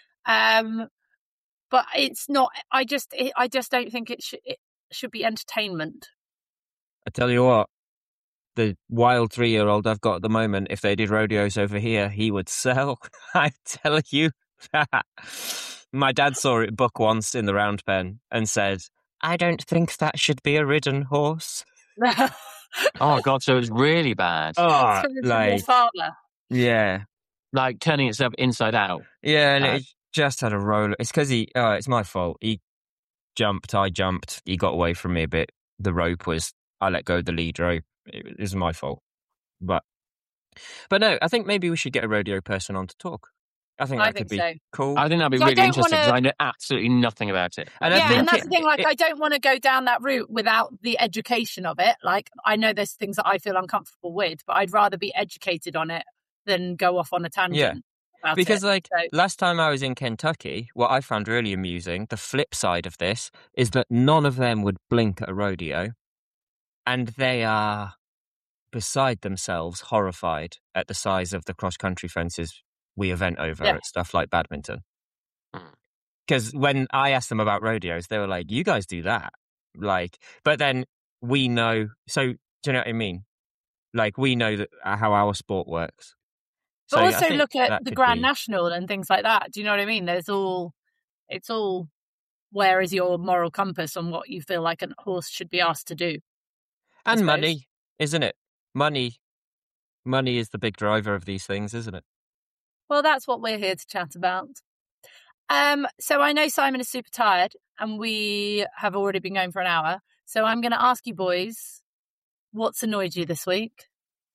S1: But it's not, I just don't think it should be entertainment.
S3: I tell you what, the wild 3-year-old I've got at the moment, if they did rodeos over here, he would sell. I tell you that. My dad saw it buck once in the round pen and said, I don't think that should be a ridden horse.
S2: Oh, God, so it was really bad.
S3: Oh,
S1: like, your father.
S3: Yeah.
S2: Like turning itself inside out.
S3: Yeah, and it just had a roller. It's because it's my fault. He jumped, I jumped, he got away from me a bit. The rope was, I let go of the lead rope. It was my fault. But no, I think maybe we should get a rodeo person on to talk. I think that could be cool.
S2: I think that'd be really interesting because I know absolutely nothing about it.
S3: And
S1: and that's the thing, like, I don't want to go down that route without the education of it. Like, I know there's things that I feel uncomfortable with, but I'd rather be educated on it than go off on a tangent. Yeah.
S3: Because, last time I was in Kentucky, what I found really amusing, the flip side of this, is that none of them would blink at a rodeo. And they are beside themselves, horrified at the size of the cross-country fences we event over at stuff like badminton. Because when I asked them about rodeos, they were like, you guys do that. Like, but then we know, so do you know what I mean? Like, we know that how our sport works.
S1: But so also look at the Grand National and things like that. Do you know what I mean? It's all, where is your moral compass on what you feel like a horse should be asked to do?
S3: And money, isn't it? Money is the big driver of these things, isn't it?
S1: Well, that's what we're here to chat about. So I know Simon is super tired and we have already been going for an hour. So I'm going to ask you boys, what's annoyed you this week?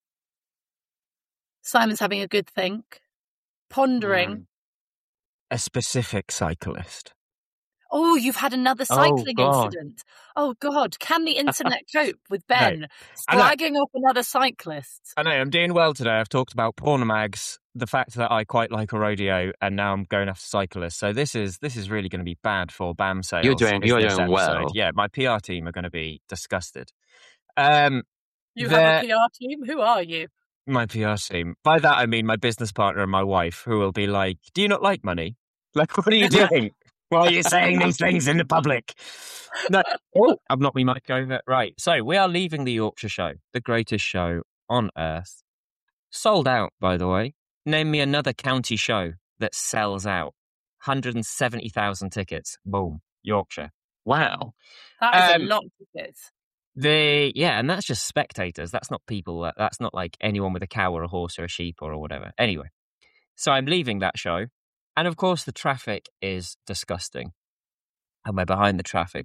S1: Simon's having a good think, pondering.
S3: A specific cyclist.
S1: Oh, you've had another cycling incident. Oh, God. Can the internet cope with Ben slagging off another cyclist?
S3: I know, I'm doing well today. I've talked about porn mags, the fact that I quite like a rodeo, and now I'm going after cyclists. So this is really going to be bad for BAM sales.
S2: You're doing well.
S3: Yeah, my PR team are going to be disgusted.
S1: You have a PR team? Who are you?
S3: My PR team. By that, I mean my business partner and my wife, who will be like, do you not like money? Like, what are you doing? Why are you saying these things in the public? No, I've knocked my mic over. Right, so we are leaving the Yorkshire show, the greatest show on earth. Sold out, by the way. Name me another county show that sells out. 170,000 tickets. Boom. Yorkshire.
S2: Wow.
S1: That is a lot of tickets.
S3: And that's just spectators. That's not people. That's not like anyone with a cow or a horse or a sheep or whatever. Anyway, so I'm leaving that show. And of course, the traffic is disgusting. And we're behind the traffic.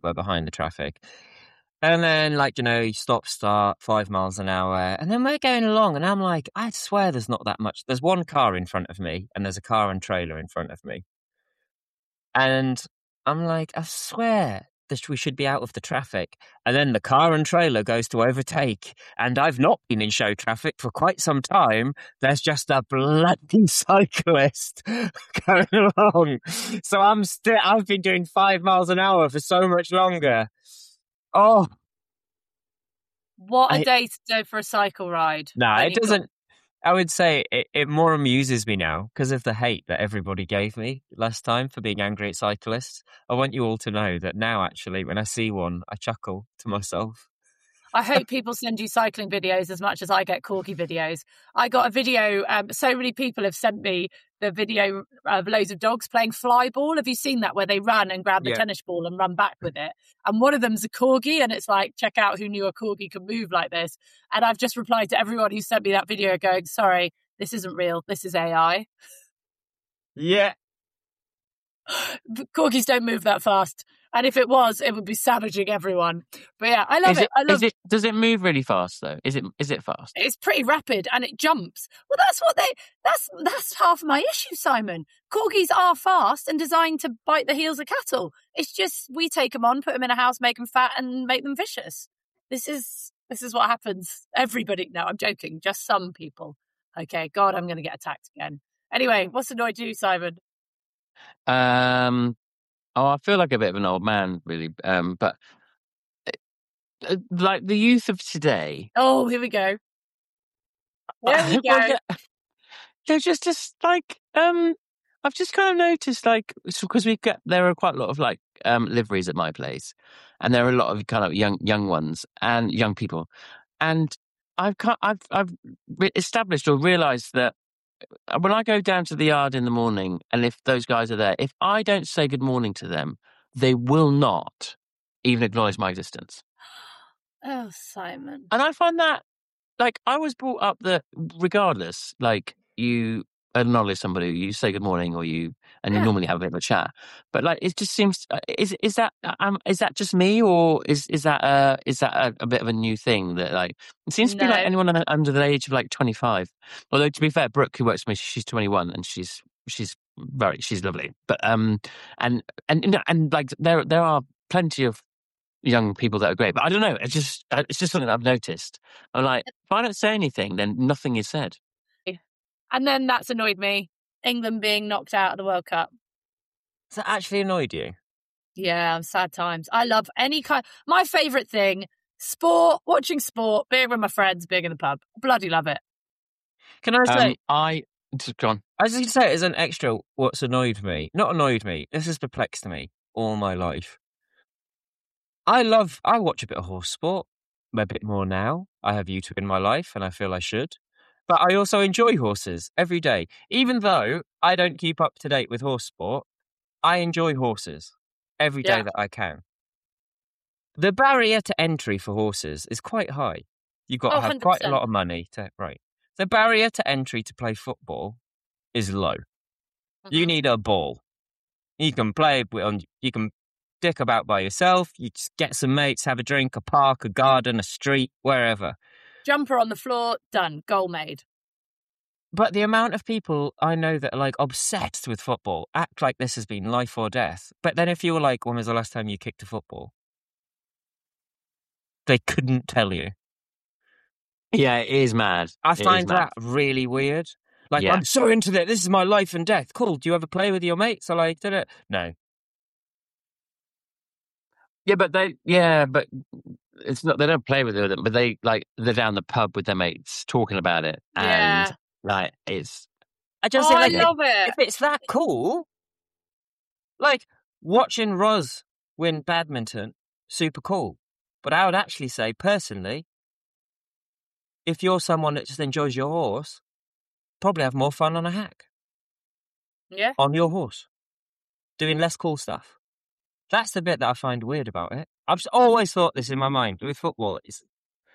S3: And then, you stop, start, 5 miles an hour. And then we're going along. And I'm like, I swear there's not that much. There's one car in front of me. And there's a car and trailer in front of me. And I'm like, I swear we should be out of the traffic. And then the car and trailer goes to overtake. And I've not been in show traffic for quite some time. There's just a bloody cyclist going along. So I've been doing 5 miles an hour for so much longer. Oh.
S1: What a day to go for a cycle ride.
S3: No, it doesn't. I would say it more amuses me now because of the hate that everybody gave me last time for being angry at cyclists. I want you all to know that now, actually, when I see one, I chuckle to myself.
S1: I hope people send you cycling videos as much as I get corgi videos. I got a video, so many people have sent me the video of loads of dogs playing fly ball. Have you seen that, where they run and grab the tennis ball and run back with it? And one of them's a corgi, and it's like, check out who knew a corgi could move like this. And I've just replied to everyone who sent me that video going, sorry, this isn't real, this is AI.
S3: Yeah.
S1: Corgis don't move that fast. And if it was, it would be savaging everyone. But yeah, I love it.
S2: Does it move really fast though? Is it fast?
S1: It's pretty rapid and it jumps. Well, that's half my issue, Simon. Corgis are fast and designed to bite the heels of cattle. It's just we take them on, put them in a house, make them fat, and make them vicious. This is what happens. Everybody. No, I'm joking. Just some people. Okay, God, I'm going to get attacked again. Anyway, what's annoyed you, Simon?
S2: I feel like a bit of an old man, really. But like the youth of today.
S1: Oh, here we go. There we go.
S2: They're just like I've just kind of noticed, like, because there are quite a lot of like liveries at my place, and there are a lot of kind of young ones and young people, and I've established or realised that when I go down to the yard in the morning, and if those guys are there, if I don't say good morning to them, they will not even acknowledge my existence.
S1: Oh, Simon.
S2: And I find that, like, I was brought up that regardless, like, you acknowledge somebody, you say good morning, you normally have a bit of a chat. But like, it just seems, is that just me, or is that a bit of a new thing that, like, it seems to be like anyone under the age of like 25. Although, to be fair, Brooke, who works for me, she's 21 and she's lovely. But and like there are plenty of young people that are great, but I don't know. It's just something that I've noticed. I'm like, if I don't say anything, then nothing is said.
S1: And then that's annoyed me. England being knocked out of the World Cup.
S3: Has that actually annoyed you?
S1: Yeah, sad times. I love any kind. My favourite thing: sport, watching sport, being with my friends, being in the pub. Bloody love it.
S3: Can I say?
S2: Go on.
S3: I was going to say, as an extra, what's annoyed me? Not annoyed me. This has perplexed me all my life. I watch a bit of horse sport, a bit more now. I have YouTube in my life, and I feel I should. But I also enjoy horses every day. Even though I don't keep up to date with horse sport, I enjoy horses every day that I can. The barrier to entry for horses is quite high. You've got to have 100%. Quite a lot of money to, right. The barrier to entry to play football is low. Mm-hmm. You need a ball. You can you can dick about by yourself. You just get some mates, have a drink, a park, a garden, a street, wherever.
S1: Jumper on the floor, done, goal made.
S3: But the amount of people I know that are like obsessed with football, act like this has been life or death. But then if you were like, when was the last time you kicked a football? They couldn't tell you.
S2: Yeah, it is mad.
S3: I find that really weird. Like, I'm so into that. This is my life and death. Cool. Do you ever play with your mates? I like, did it? No.
S2: Yeah, but it's not, they don't play with them, but they're down the pub with their mates talking about it. And like, it's,
S3: I just think, like,
S1: I love it.
S3: If it's that cool, like, watching Roz win badminton, super cool. But I would actually say, personally, if you're someone that just enjoys your horse, probably have more fun on a hack.
S1: Yeah.
S3: On your horse. Doing less cool stuff. That's the bit that I find weird about it. I've always thought this in my mind. With football, it's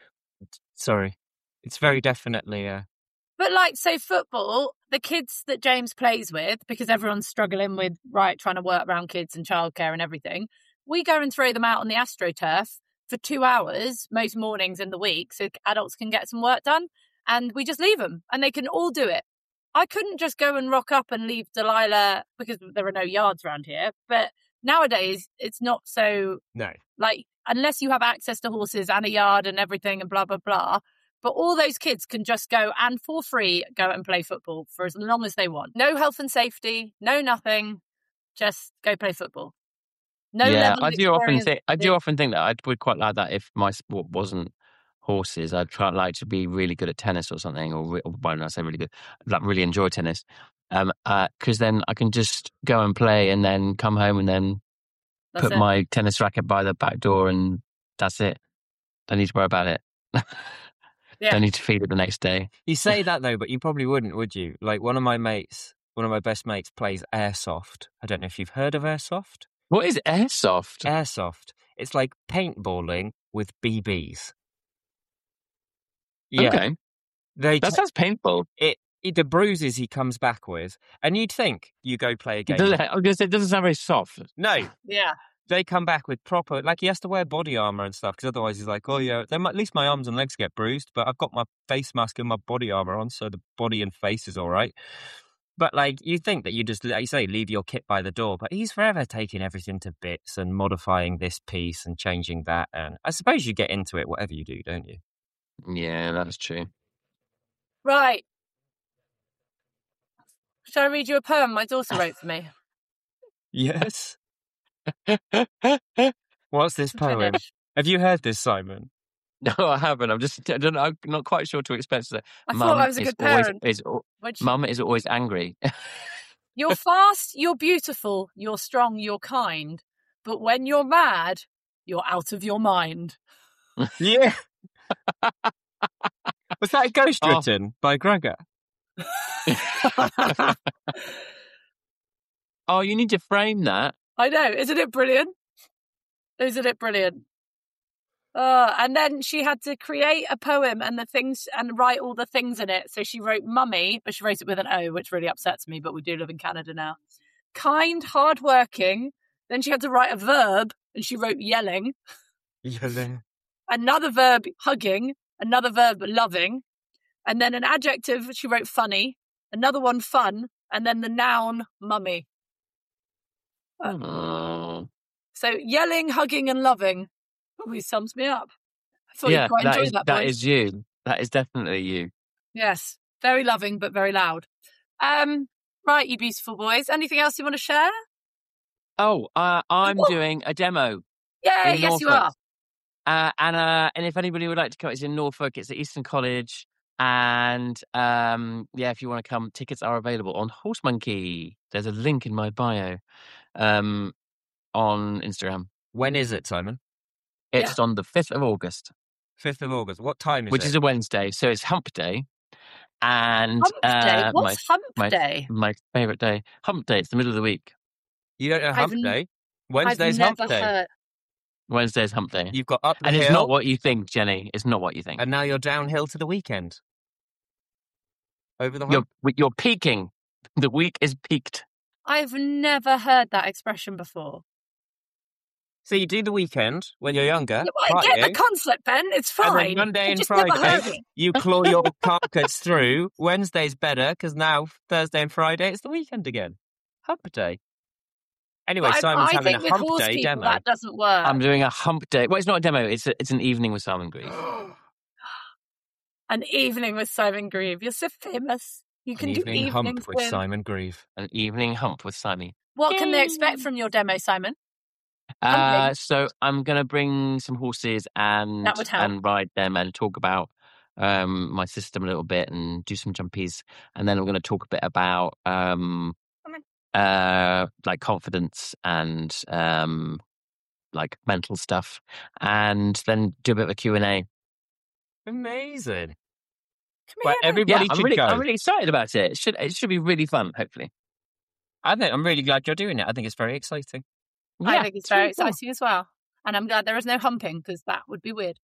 S3: very definitely...
S1: But like, so football, the kids that James plays with, because everyone's struggling with, trying to work around kids and childcare and everything, we go and throw them out on the AstroTurf for 2 hours most mornings in the week so adults can get some work done, and we just leave them and they can all do it. I couldn't just go and rock up and leave Delilah because there are no yards around here. But nowadays, it's not so...
S3: No.
S1: Like, unless you have access to horses and a yard and everything and blah, blah, blah. But all those kids can just go and for free go and play football for as long as they want. No health and safety, no nothing. Just go play football. No level of
S2: I do often
S1: experience.
S2: think that I would quite like that if my sport wasn't horses. I'd try like to be really good at tennis or something, or when I say really good, like really enjoy tennis. Because then I can just go and play and then come home and then put my tennis racket by the back door and that's it. Don't need to worry about it.
S1: Yeah.
S2: Don't need to feed it the next day.
S3: You say that though, but you probably wouldn't, would you? Like one of my best mates plays airsoft. I don't know if you've heard of airsoft.
S2: What is airsoft?
S3: Airsoft. It's like paintballing with BBs. Yeah.
S2: Okay. That sounds painful.
S3: The bruises he comes back with, and you'd think you go play a game.
S2: I was going to say, it doesn't sound very soft.
S3: No.
S1: Yeah.
S3: They come back with proper, like he has to wear body armor and stuff, because otherwise he's like, oh yeah, at least my arms and legs get bruised, but I've got my face mask and my body armor on, so the body and face is all right. But like, you think that you just, like you say, leave your kit by the door, but he's forever taking everything to bits and modifying this piece and changing that. And I suppose you get into it, whatever you do, don't you?
S2: Yeah, that's true.
S1: Right. Shall I read you a poem my daughter wrote for me?
S3: Yes. What's this poem?
S1: Finish.
S3: Have you heard this, Simon?
S2: No, I haven't. I'm not quite sure to expect.
S1: I thought I was a good parent.
S2: Mum is always angry.
S1: You're fast, you're beautiful, you're strong, you're kind. But when you're mad, you're out of your mind.
S3: Yeah. Was that ghost written by Gregor?
S2: Oh, you need to frame that.
S1: I know. Isn't it brilliant? Isn't it brilliant? And then she had to create a poem and write all the things in it. So she wrote mummy, but she wrote it with an O, which really upsets me, but we do live in Canada now. Kind, hardworking. Then she had to write a verb and she wrote yelling.
S3: Yelling.
S1: Another verb, hugging. Another verb, loving. And then an adjective, she wrote funny. Another one, fun. And then the noun, mummy. So yelling, hugging and loving probably sums me up. I thought you'd quite enjoy that.
S2: That is you. That is definitely you.
S1: Yes. Very loving, but very loud. Right, you beautiful boys. Anything else you want to share?
S2: Oh, I'm doing a demo.
S1: Yeah, yes, you are.
S2: And if anybody would like to come, it's in Norfolk. It's at Eastern College. And if you want to come, tickets are available on Horse Monkey. There's a link in my bio on Instagram.
S3: When is it, Simon?
S2: It's on the 5th of August.
S3: 5th of August. What time is it?
S2: Which is a Wednesday, so it's Hump Day. And
S1: Hump Day? What's Hump Day?
S2: My favourite day. Hump Day. It's the middle of the week.
S3: You don't know Hump Day? Wednesday's Hump Day.
S2: Wednesday's Hump Day.
S3: You've got up the
S2: hill.
S3: And
S2: it's not what you think, Jenny. It's not what you think.
S3: And now you're downhill to the weekend. Over the hump.
S2: You're peaking. The week is peaked.
S1: I've never heard that expression before.
S3: So you do the weekend when you're younger.
S1: I get the concept, Ben. It's fine.
S3: And then Monday and Friday, you claw your carcass through. Wednesday's better because now Thursday and Friday, it's the weekend again. Hump Day. Anyway, Simon's having a Hump Day demo.
S1: That doesn't work.
S2: I'm doing a Hump Day. Well, it's not a demo. It's an evening with Simon Grieve.
S1: An evening with Simon Grieve. You're so famous. You can do evenings
S3: hump with Simon Grieve.
S2: An evening hump with Simon.
S1: What can they expect from your demo, Simon?
S2: So I'm going to bring some horses and ride them and talk about my system a little bit and do some jumpies. And then I'm going to talk a bit about like confidence and like mental stuff, and then do a bit of a Q&A.
S3: Amazing.
S1: Come
S3: Well,
S1: here.
S3: everybody
S2: Yeah,
S3: should go.
S2: I'm really excited about it. It should be really fun, hopefully.
S3: I'm really glad you're doing it. I think it's very exciting.
S1: I think it's very
S2: really cool.
S1: exciting as well. And I'm glad there is no humping, because that would be weird.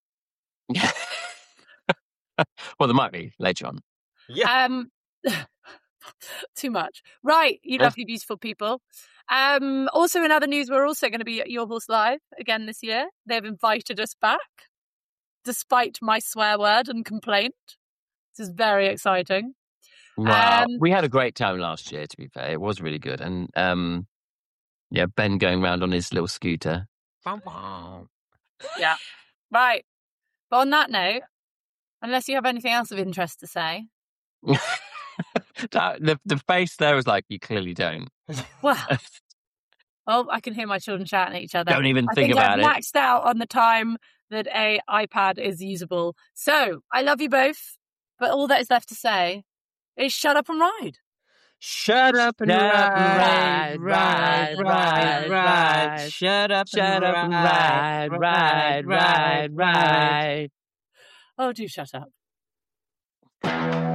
S2: Well, there might be later on.
S3: Yeah.
S1: Too much. Right, you lovely, beautiful people. Also, in other news, we're also going to be at Your Horse Live again this year. They've invited us back, despite my swear word and complaint. This is very exciting.
S2: Wow. We had a great time last year, to be fair. It was really good. And Ben going around on his little scooter.
S1: Yeah. Right. But on that note, unless you have anything else of interest to say.
S2: The face there was like, you clearly don't.
S1: Well, I can hear my children shouting at each other.
S2: Don't even
S1: I
S2: think about
S1: I've
S2: it.
S1: maxed out on the time that a iPad is usable. So, I love you both, but all that is left to say is shut up and ride.
S3: Shut up and ride. Shut up and ride.
S1: Oh, do shut up.